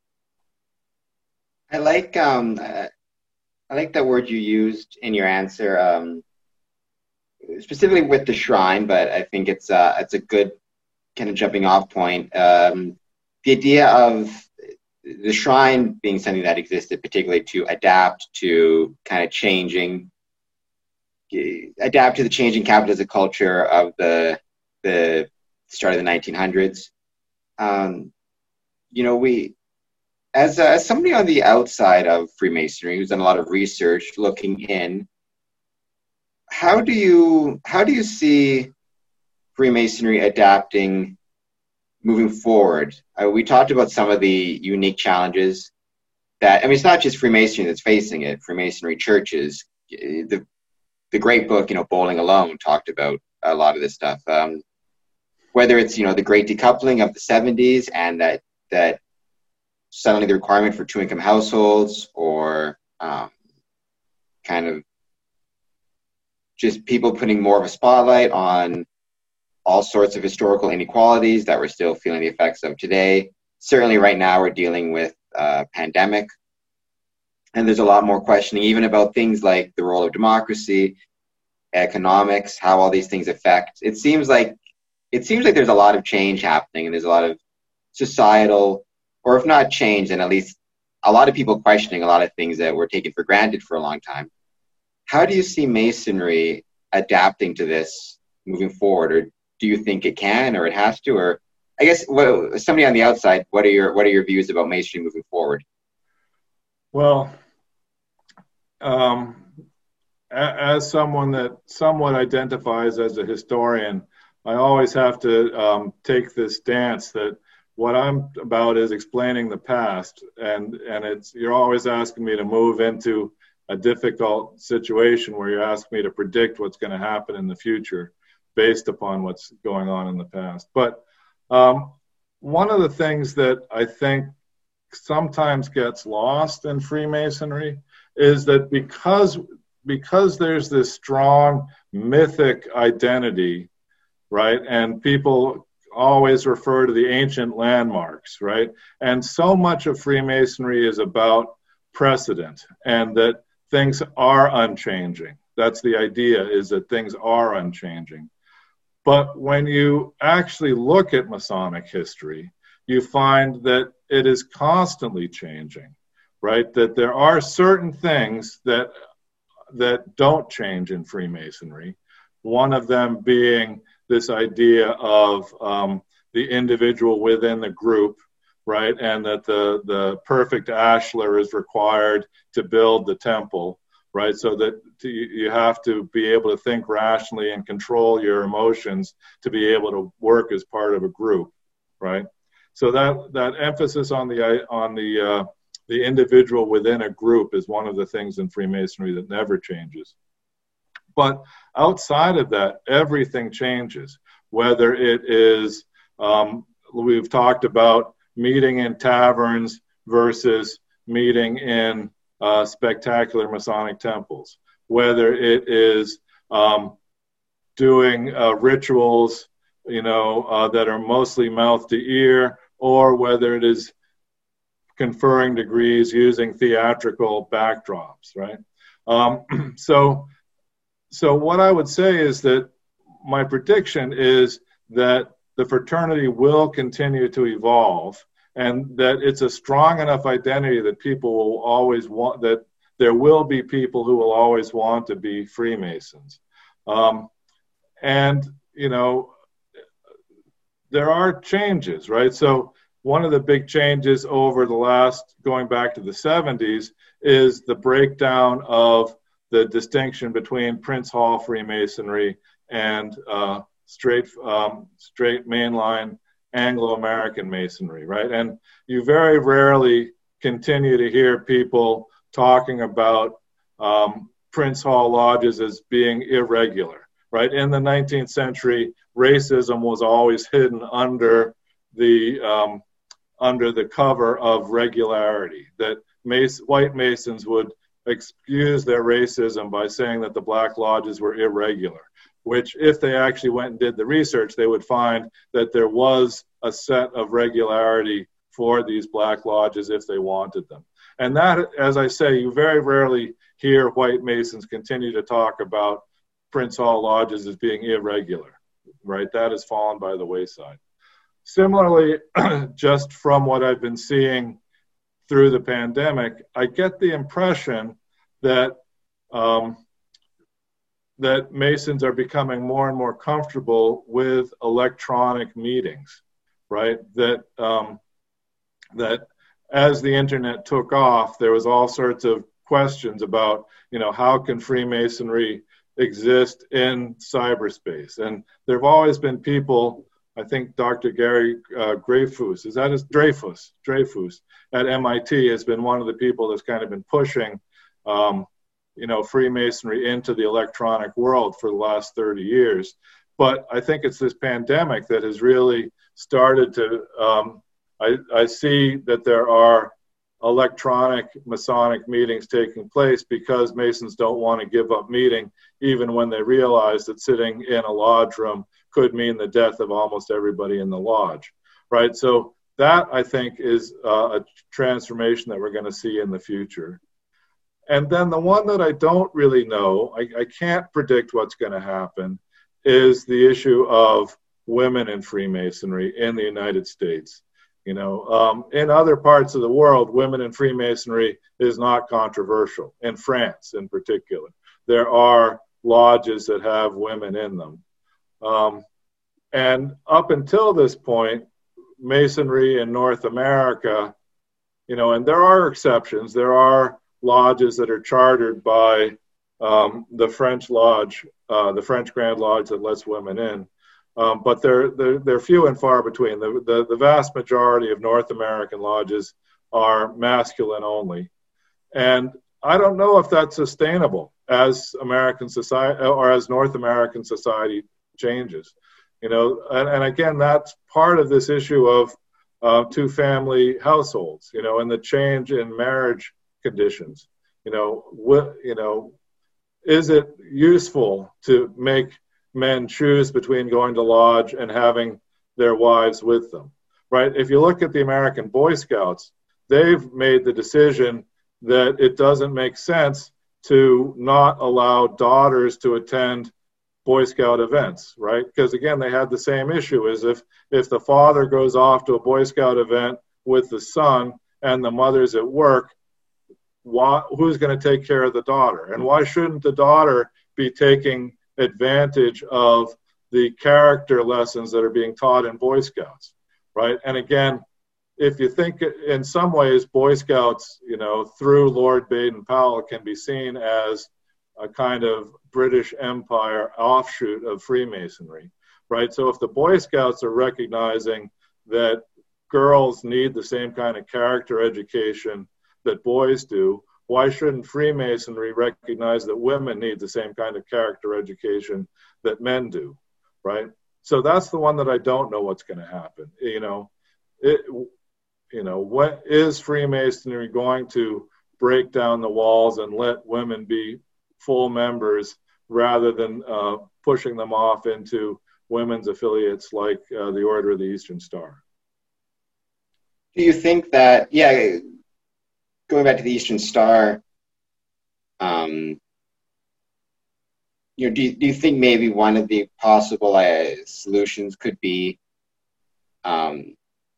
I like um, I like the word you used in your answer, um, specifically with the shrine, but I think it's uh, it's a good kind of jumping off point. Um, the idea of the shrine being something that existed particularly to adapt to kind of changing, adapt to the changing capitalist culture of the the start of the nineteen hundreds. Um, you know, we, as, a, as somebody on the outside of Freemasonry who's done a lot of research looking in, how do you how do you see Freemasonry adapting moving forward? Uh, we talked about some of the unique challenges that, I mean, it's not just Freemasonry that's facing it. Freemasonry churches, the the great book, you know, Bowling Alone, talked about a lot of this stuff. Um, whether it's, you know, the great decoupling of the seventies and that that suddenly the requirement for two income households, or um, kind of just people putting more of a spotlight on all sorts of historical inequalities that we're still feeling the effects of today. Certainly right now we're dealing with a pandemic, and there's a lot more questioning even about things like the role of democracy, economics, how all these things affect. It seems like it seems like there's a lot of change happening, and there's a lot of societal, or if not change, then at least a lot of people questioning a lot of things that were taken for granted for a long time. How do you see Masonry adapting to this moving forward, or do you think it can, or it has to? Or I guess, what, somebody on the outside, what are your what are your views about Masonry moving forward? Well, um, as someone that somewhat identifies as a historian, I always have to um, take this stance that what I'm about is explaining the past, and and it's you're always asking me to move into a difficult situation where you ask me to predict what's going to happen in the future based upon what's going on in the past. But um, one of the things that I think sometimes gets lost in Freemasonry is that because because there's this strong mythic identity, right, and people always refer to the ancient landmarks, right, and so much of Freemasonry is about precedent, and that things are unchanging. That's the idea, is that things are unchanging. But when you actually look at Masonic history, you find that it is constantly changing, right? That there are certain things that that don't change in Freemasonry. One of them being this idea of um, the individual within the group, right? And that the, the perfect ashlar is required to build the temple, right? So that to, you have to be able to think rationally and control your emotions to be able to work as part of a group, right? So that that emphasis on the on the uh, the individual within a group is one of the things in Freemasonry that never changes. But outside of that, everything changes. Whether it is, um, we've talked about meeting in taverns versus meeting in uh, spectacular Masonic temples. Whether it is um, doing uh, rituals, you know, uh, that are mostly mouth to ear, or whether it is conferring degrees using theatrical backdrops, right? Um, so, so what I would say is that my prediction is that the fraternity will continue to evolve, and that it's a strong enough identity that people will always want, that there will be people who will always want to be Freemasons. Um, and, you know, there are changes, right? So one of the big changes over the last, going back to the seventies, is the breakdown of the distinction between Prince Hall Freemasonry and uh, straight, um, straight mainline Anglo-American Masonry, right? And you very rarely continue to hear people talking about um, Prince Hall lodges as being irregular, right? In the nineteenth century, racism was always hidden under the um, under the cover of regularity, that Mas- white Masons would excuse their racism by saying that the Black Lodges were irregular, which if they actually went and did the research, they would find that there was a set of regularity for these Black Lodges if they wanted them. And that, as I say, you very rarely hear white Masons continue to talk about Prince Hall Lodges as being irregular, right? That has fallen by the wayside. Similarly, just from what I've been seeing through the pandemic, I get the impression that um, that Masons are becoming more and more comfortable with electronic meetings, right? That um, that as the internet took off, there was all sorts of questions about, you know, how can Freemasonry exist in cyberspace? And there have always been people, I think Doctor Gary uh, Dreyfus, is that his Dreyfus, Dreyfus at M I T has been one of the people that's kind of been pushing, um, you know, Freemasonry into the electronic world for the last thirty years. But I think it's this pandemic that has really started to, um, I, I see that there are electronic Masonic meetings taking place because Masons don't want to give up meeting, even when they realize that sitting in a lodge room could mean the death of almost everybody in the lodge, right? So that, I think, is uh, a transformation that we're going to see in the future. And then the one that I don't really know, I, I can't predict what's going to happen, is the issue of women in Freemasonry in the United States. You know, um, in other parts of the world, women in Freemasonry is not controversial. In France, in particular, there are lodges that have women in them. Um, and up until this point, Masonry in North America, you know, and there are exceptions. There are lodges that are chartered by um, the French Lodge, uh, the French Grand Lodge that lets women in. Um, but they're, they're, they're few and far between. The, the, the vast majority of North American lodges are masculine only. And I don't know if that's sustainable as American society or as North American society changes. You know, and, and again, that's part of this issue of uh, two-family households, you know, and the change in marriage conditions. You know, what, you know, is it useful to make men choose between going to lodge and having their wives with them, right? If you look at the American Boy Scouts, they've made the decision that it doesn't make sense to not allow daughters to attend Boy Scout events, right? Because again, they had the same issue as if, if the father goes off to a Boy Scout event with the son and the mother's at work, why, who's going to take care of the daughter? And why shouldn't the daughter be taking advantage of the character lessons that are being taught in Boy Scouts, right? And again, if you think in some ways Boy Scouts, you know, through Lord Baden-Powell can be seen as a kind of British Empire offshoot of Freemasonry, right? So if the Boy Scouts are recognizing that girls need the same kind of character education that boys do, why shouldn't Freemasonry recognize that women need the same kind of character education that men do, right? So that's the one that I don't know what's going to happen. You know, it, you know, what is Freemasonry going to break down the walls and let women be full members rather than uh, pushing them off into women's affiliates like uh, the Order of the Eastern Star? Do you think that, yeah, going back to the Eastern Star, um, you know, do you, do you think maybe one of the possible uh, solutions could be, um,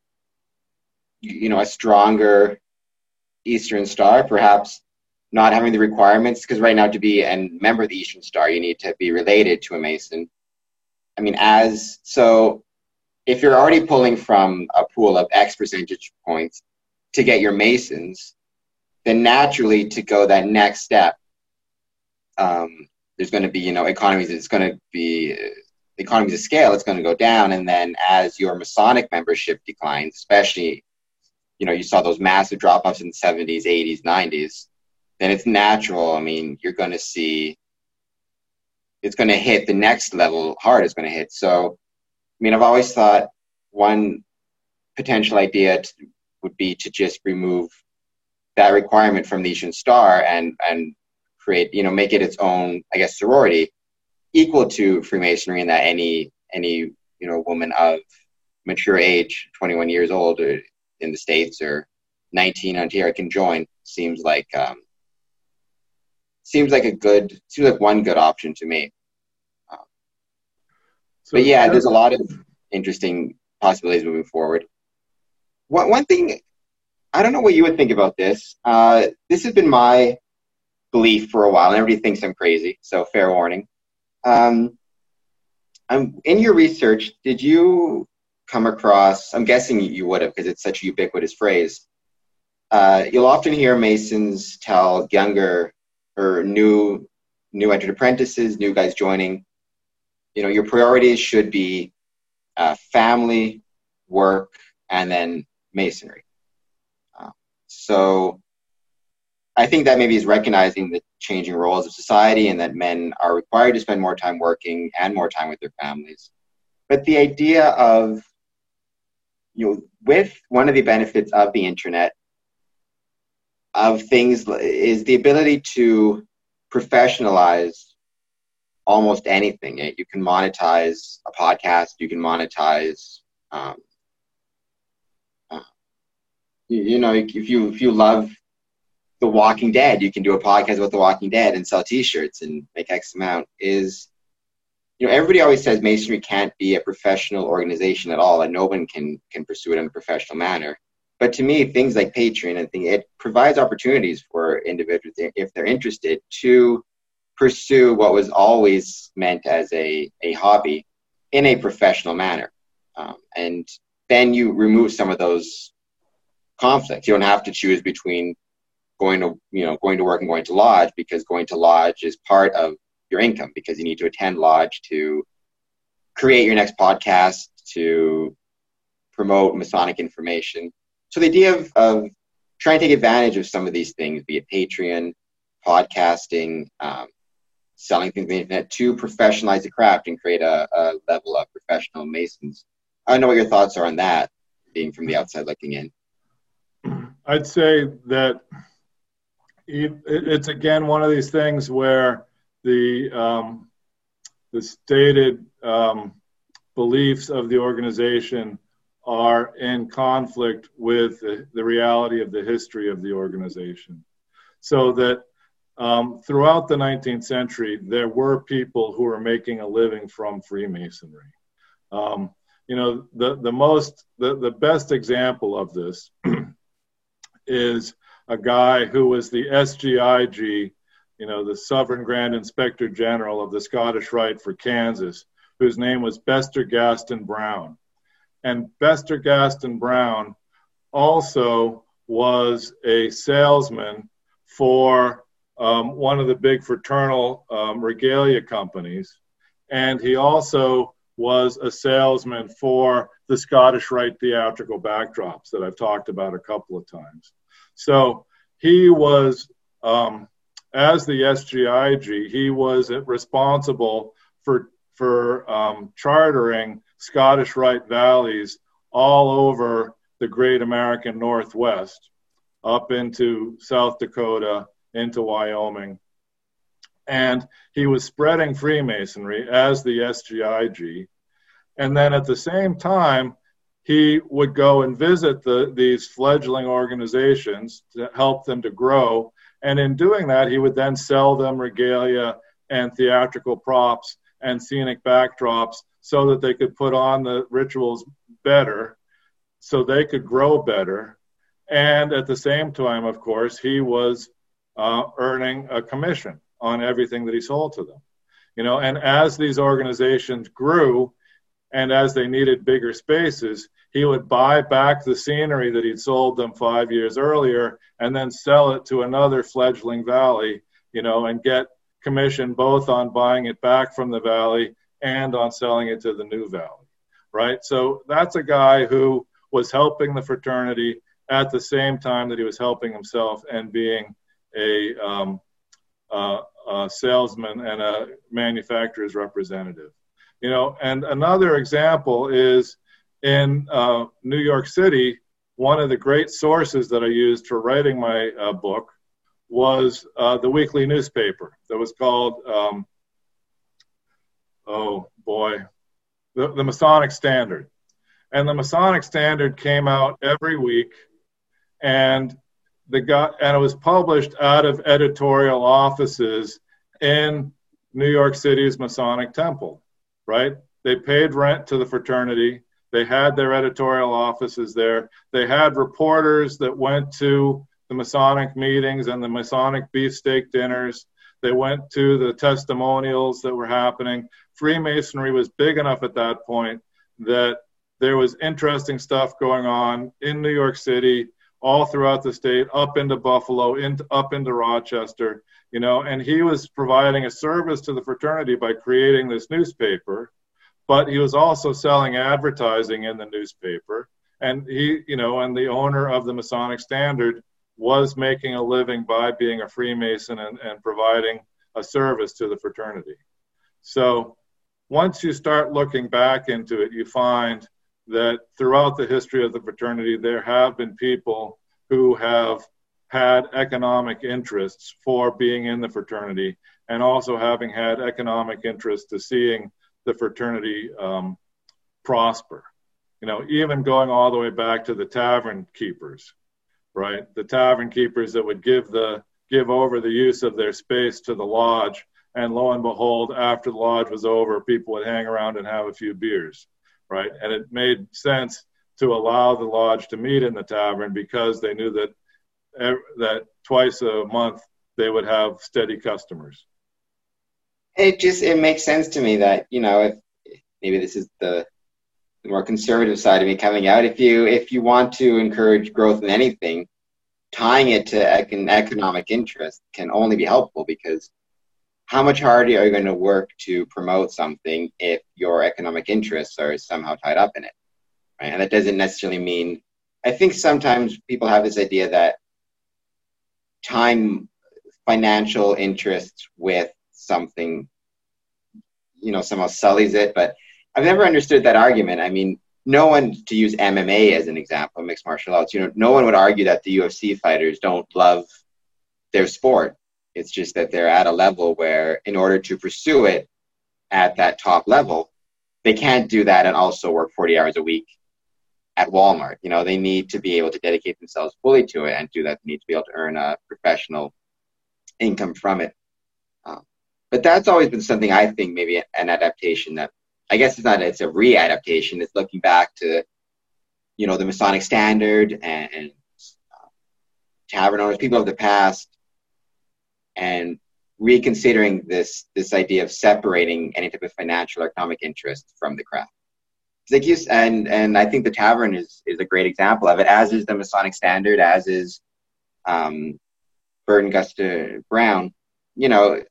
you, you know, a stronger Eastern Star, perhaps not having the requirements? Because right now, to be a member of the Eastern Star, you need to be related to a Mason. I mean, as so, if you're already pulling from a pool of X percentage points to get your Masons, then naturally to go that next step, um, there's going to be, you know, economies, it's going to be, uh, economies of scale, it's going to go down. And then as your Masonic membership declines, especially, you know, you saw those massive drop-offs in the seventies, eighties, nineties, then it's natural. I mean, you're going to see, it's going to hit the next level hard, it's going to hit. So, I mean, I've always thought one potential idea to, would be to just remove that requirement from the Mission Star and and create, you know, make it its own, I guess, sorority equal to Freemasonry, in that any any you know woman of mature age, twenty-one years old, or in the States, or nineteen on Ontario can join. Seems like um, seems like a good seems like one good option to me. Um, so but yeah, there's a lot of interesting possibilities moving forward. One one thing, I don't know what you would think about this. Uh, this has been my belief for a while, and everybody thinks I'm crazy, so fair warning. Um, I'm, in your research, did you come across, I'm guessing you would have because it's such a ubiquitous phrase, uh, you'll often hear Masons tell younger or new new entered apprentices, new guys joining, you know, your priorities should be uh, family, work, and then Masonry. Uh, so I think that maybe is recognizing the changing roles of society and that men are required to spend more time working and more time with their families. But the idea of, you know, with one of the benefits of the internet, of things, is the ability to professionalize almost anything. You can monetize a podcast, you can monetize, um, uh, you, you know, if you if you love The Walking Dead, you can do a podcast about The Walking Dead and sell T-shirts and make X amount. Is, you know, everybody always says Masonry can't be a professional organization at all, and no one can can pursue it in a professional manner. But to me, things like Patreon and things, it provides opportunities for individuals, if they're interested, to pursue what was always meant as a, a hobby in a professional manner. Um, and then you remove some of those conflicts. You don't have to choose between going to, you know, going to work and going to lodge, because going to lodge is part of your income, because you need to attend lodge to create your next podcast, to promote Masonic information. So the idea of, of trying to take advantage of some of these things, be it Patreon, podcasting, um, selling things on the internet, to professionalize the craft and create a, a level of professional Masons. I don't know what your thoughts are on that, being from the outside looking in. I'd say that it's, again, one of these things where the um, the stated um, beliefs of the organization are in conflict with the, the reality of the history of the organization. So that um, throughout the nineteenth century, there were people who were making a living from Freemasonry. Um, you know, the, the most, the, the best example of this is a guy who was the S G I G, you know, the Sovereign Grand Inspector General of the Scottish Rite for Kansas, whose name was Bester Gaston Brown. And Bester Gaston Brown also was a salesman for um, one of the big fraternal um, regalia companies. And he also was a salesman for the Scottish Rite theatrical backdrops that I've talked about a couple of times. So he was, um, as the S G I G, he was responsible for, for um, chartering Scottish Rite valleys all over the great American Northwest, up into South Dakota, into Wyoming. And he was spreading Freemasonry as the S G I G. And then at the same time, he would go and visit the, these fledgling organizations to help them to grow. And in doing that, he would then sell them regalia and theatrical props and scenic backdrops so that they could put on the rituals better, so they could grow better. And at the same time, of course, he was uh, earning a commission on everything that he sold to them. You know, and as these organizations grew and as they needed bigger spaces, he would buy back the scenery that he'd sold them five years earlier and then sell it to another fledgling valley, you know, and get commission both on buying it back from the valley and on selling it to the new valley, right? So that's a guy who was helping the fraternity at the same time that he was helping himself and being a, um, uh, a salesman and a manufacturer's representative. You know, and another example is in uh, New York City, one of the great sources that I used for writing my uh, book was uh, the weekly newspaper that was called, um, oh boy, the, the Masonic Standard. And the Masonic Standard came out every week, and the guy, and it was published out of editorial offices in New York City's Masonic Temple, right? They paid rent to the fraternity. They had their editorial offices there. They had reporters that went to the Masonic meetings and the Masonic beefsteak dinners. They went to the testimonials that were happening. Freemasonry was big enough at that point that there was interesting stuff going on in New York City, all throughout the state, up into Buffalo, into, up into Rochester, you know, and he was providing a service to the fraternity by creating this newspaper, but he was also selling advertising in the newspaper. And he, you know, and the owner of the Masonic Standard was making a living by being a Freemason and, and providing a service to the fraternity. So once you start looking back into it, you find that throughout the history of the fraternity, there have been people who have had economic interests for being in the fraternity, and also having had economic interest to seeing the fraternity um, prosper. You know, even going all the way back to the tavern keepers, right? The tavern keepers that would give the give over the use of their space to the lodge, and lo and behold, after the lodge was over, people would hang around and have a few beers. Right, and it made sense to allow the lodge to meet in the tavern because they knew that that twice a month they would have steady customers. It just it makes sense to me that, you know, if maybe this is the, the more conservative side of me coming out. If you if you want to encourage growth in anything, tying it to econ- economic interest can only be helpful, because how much harder are you going to work to promote something if your economic interests are somehow tied up in it, right? And that doesn't necessarily mean, I think sometimes people have this idea that time financial interests with something, you know, somehow sullies it, but I've never understood that argument. I mean, no one, to use M M A as an example, mixed martial arts, you know, no one would argue that the U F C fighters don't love their sport. It's just that they're at a level where, in order to pursue it at that top level, they can't do that and also work forty hours a week at Walmart. You know, they need to be able to dedicate themselves fully to it, and do that, they need to be able to earn a professional income from it. Um, but that's always been something, I think, maybe an adaptation that, I guess it's not, it's a re-adaptation. It's looking back to, you know, the Masonic Standard and, and uh, tavern owners, people of the past, and reconsidering this this idea of separating any type of financial or economic interest from the craft. Like you, and and I think the tavern is is a great example of it, as is the Masonic Standard, as is um, Bert and Gusta Brown. You know,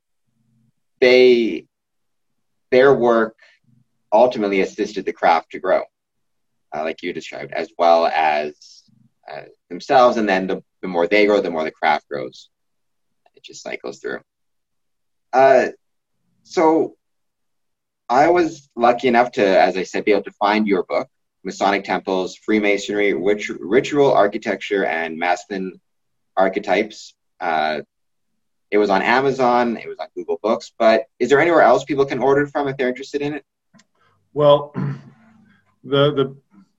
they their work ultimately assisted the craft to grow, uh, like you described, as well as uh, themselves. And then the, the more they grow, the more the craft grows. It just cycles through. Uh, so I was lucky enough to, as I said, be able to find your book, Masonic Temples, Freemasonry, Rit- Ritual Architecture, and Masculine Archetypes. Uh, it was on Amazon, it was on Google Books, but is there anywhere else people can order it from if they're interested in it? Well, the the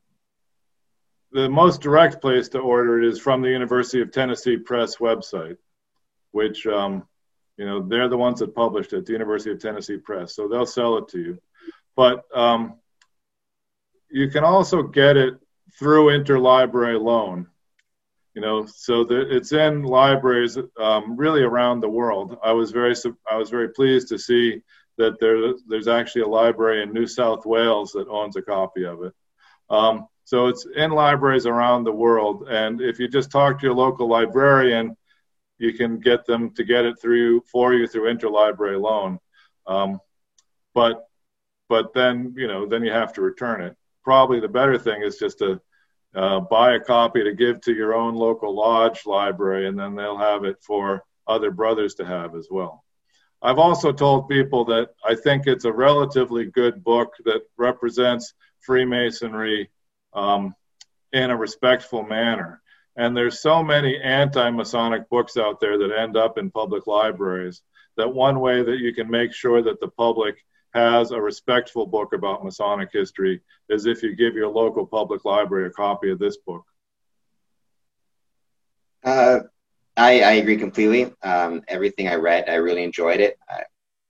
the most direct place to order it is from the University of Tennessee Press website, which, um, you know, they're the ones that published it, the University of Tennessee Press. So they'll sell it to you. But um, you can also get it through interlibrary loan, you know, so that it's in libraries um, really around the world. I was very, I was very pleased to see that there, there's actually a library in New South Wales that owns a copy of it. Um, so it's in libraries around the world. And if you just talk to your local librarian, you can get them to get it through for you through interlibrary loan. Um, but but then, you know, then you have to return it. Probably the better thing is just to uh, buy a copy to give to your own local lodge library, and then they'll have it for other brothers to have as well. I've also told people that I think it's a relatively good book that represents Freemasonry um, in a respectful manner. And there's so many anti-Masonic books out there that end up in public libraries that one way that you can make sure that the public has a respectful book about Masonic history is if you give your local public library a copy of this book. Uh, I, I agree completely. Um, everything I read, I really enjoyed it. Uh,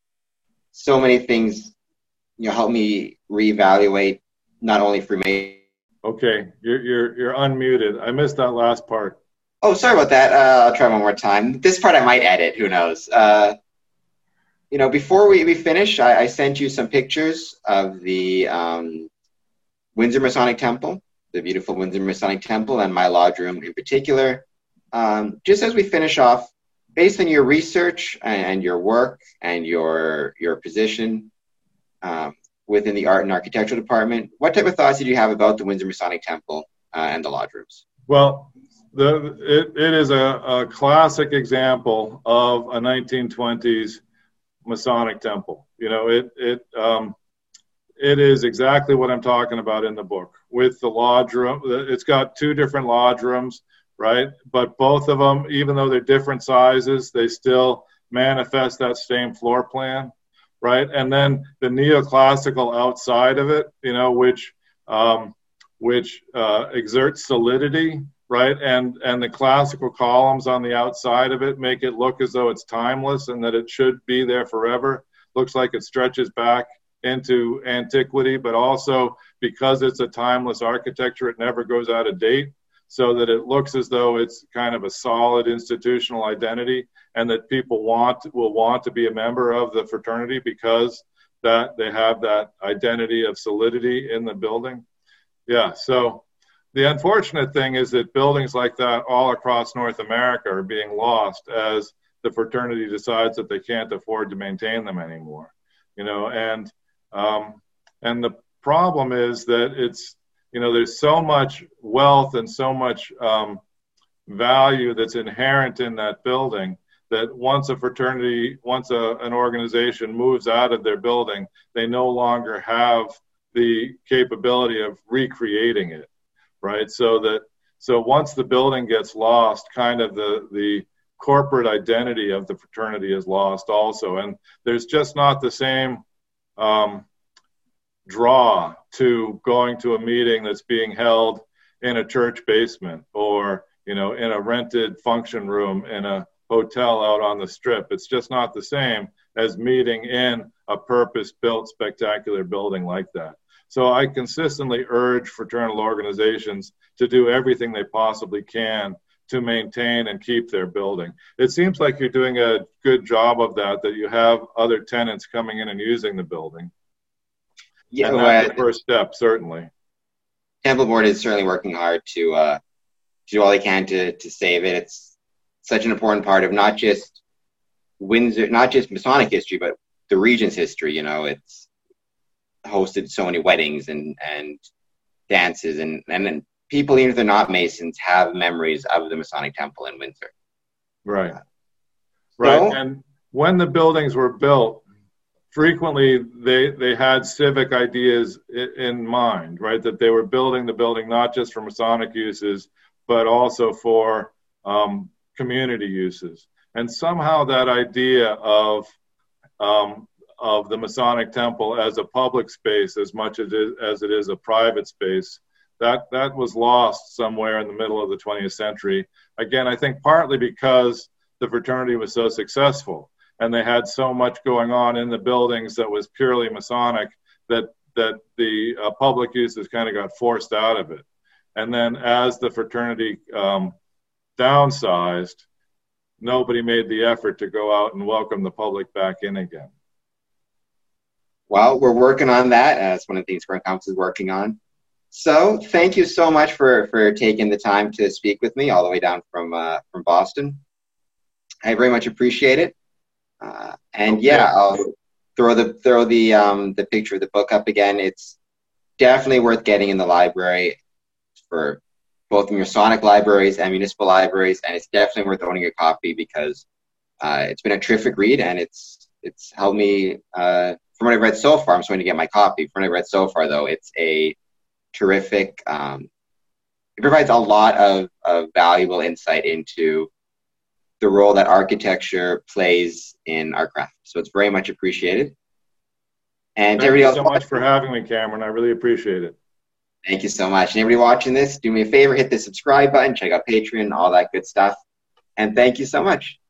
so many things, you know, help me reevaluate not only Freemasonry. Okay, you're you're you're unmuted. I missed that last part. Oh, sorry about that. Uh, I'll try one more time. This part I might edit. Who knows? Uh, you know, before we, we finish, I, I sent you some pictures of the um, Windsor Masonic Temple, the beautiful Windsor Masonic Temple, and my lodge room in particular. Um, just as we finish off, based on your research and your work and your your position um, within the art and architectural department, what type of thoughts did you have about the Windsor Masonic Temple uh, and the lodge rooms? Well, the, it, it is a, a classic example of a nineteen twenties Masonic temple. You know, it it um, it is exactly what I'm talking about in the book with the lodge room. It's got two different lodge rooms, right? But both of them, even though they're different sizes, they still manifest that same floor plan, right? And then the neoclassical outside of it, you know, which um, which uh, exerts solidity, right? And and the classical columns on the outside of it make it look as though it's timeless and that it should be there forever. Looks like it stretches back into antiquity, but also because it's a timeless architecture, it never goes out of date, so that it looks as though it's kind of a solid institutional identity and that people want will want to be a member of the fraternity because that they have that identity of solidity in the building. Yeah, so the unfortunate thing is that buildings like that all across North America are being lost as the fraternity decides that they can't afford to maintain them anymore. You know, and um, and the problem is that it's, you know, there's so much wealth and so much um, value that's inherent in that building that once a fraternity, once a, an organization moves out of their building, they no longer have the capability of recreating it, right? So that so once the building gets lost, kind of the the corporate identity of the fraternity is lost also, and there's just not the same um, draw to going to a meeting that's being held in a church basement or, you know, in a rented function room in a hotel out on the strip. It's just not the same as meeting in a purpose-built spectacular building like that. So I consistently urge fraternal organizations to do everything they possibly can to maintain and keep their building. It seems like you're doing a good job of that, that you have other tenants coming in and using the building. Yeah, and that's well, the first step, certainly. Temple Board is certainly working hard to, uh, to do all they can to, to save it. It's such an important part of not just Windsor, not just Masonic history, but the region's history. You know, it's hosted so many weddings and, and dances, and, and then people, even if they're not Masons, have memories of the Masonic Temple in Windsor. Right. Right. So, and when the buildings were built, frequently they, they had civic ideas in mind, right? That they were building the building not just for Masonic uses, but also for um, community uses. And somehow that idea of um, of the Masonic Temple as a public space as much as it is, as it is a private space, that that was lost somewhere in the middle of the twentieth century. Again, I think partly because the fraternity was so successful and they had so much going on in the buildings that was purely Masonic that that the uh, public uses kind of got forced out of it. And then as the fraternity um, downsized, nobody made the effort to go out and welcome the public back in again. Well, we're working on that. That's one of the things Grand Council is working on. So thank you so much for, for taking the time to speak with me all the way down from uh, from Boston. I very much appreciate it. Uh, and okay. yeah, I'll throw the throw the um, the picture of the book up again. It's definitely worth getting in the library for both Masonic libraries and municipal libraries, and it's definitely worth owning a copy because uh, it's been a terrific read, and it's it's helped me. Uh, from what I've read so far, I'm just going to get my copy. From what I've read so far, though, it's a terrific. Um, it provides a lot of, of valuable insight into the role that architecture plays in our craft. So it's very much appreciated. And Thank everybody you else, so much for having me, Cameron. I really appreciate it. Thank you so much. And everybody watching this, do me a favor, hit the subscribe button, check out Patreon, all that good stuff. And thank you so much.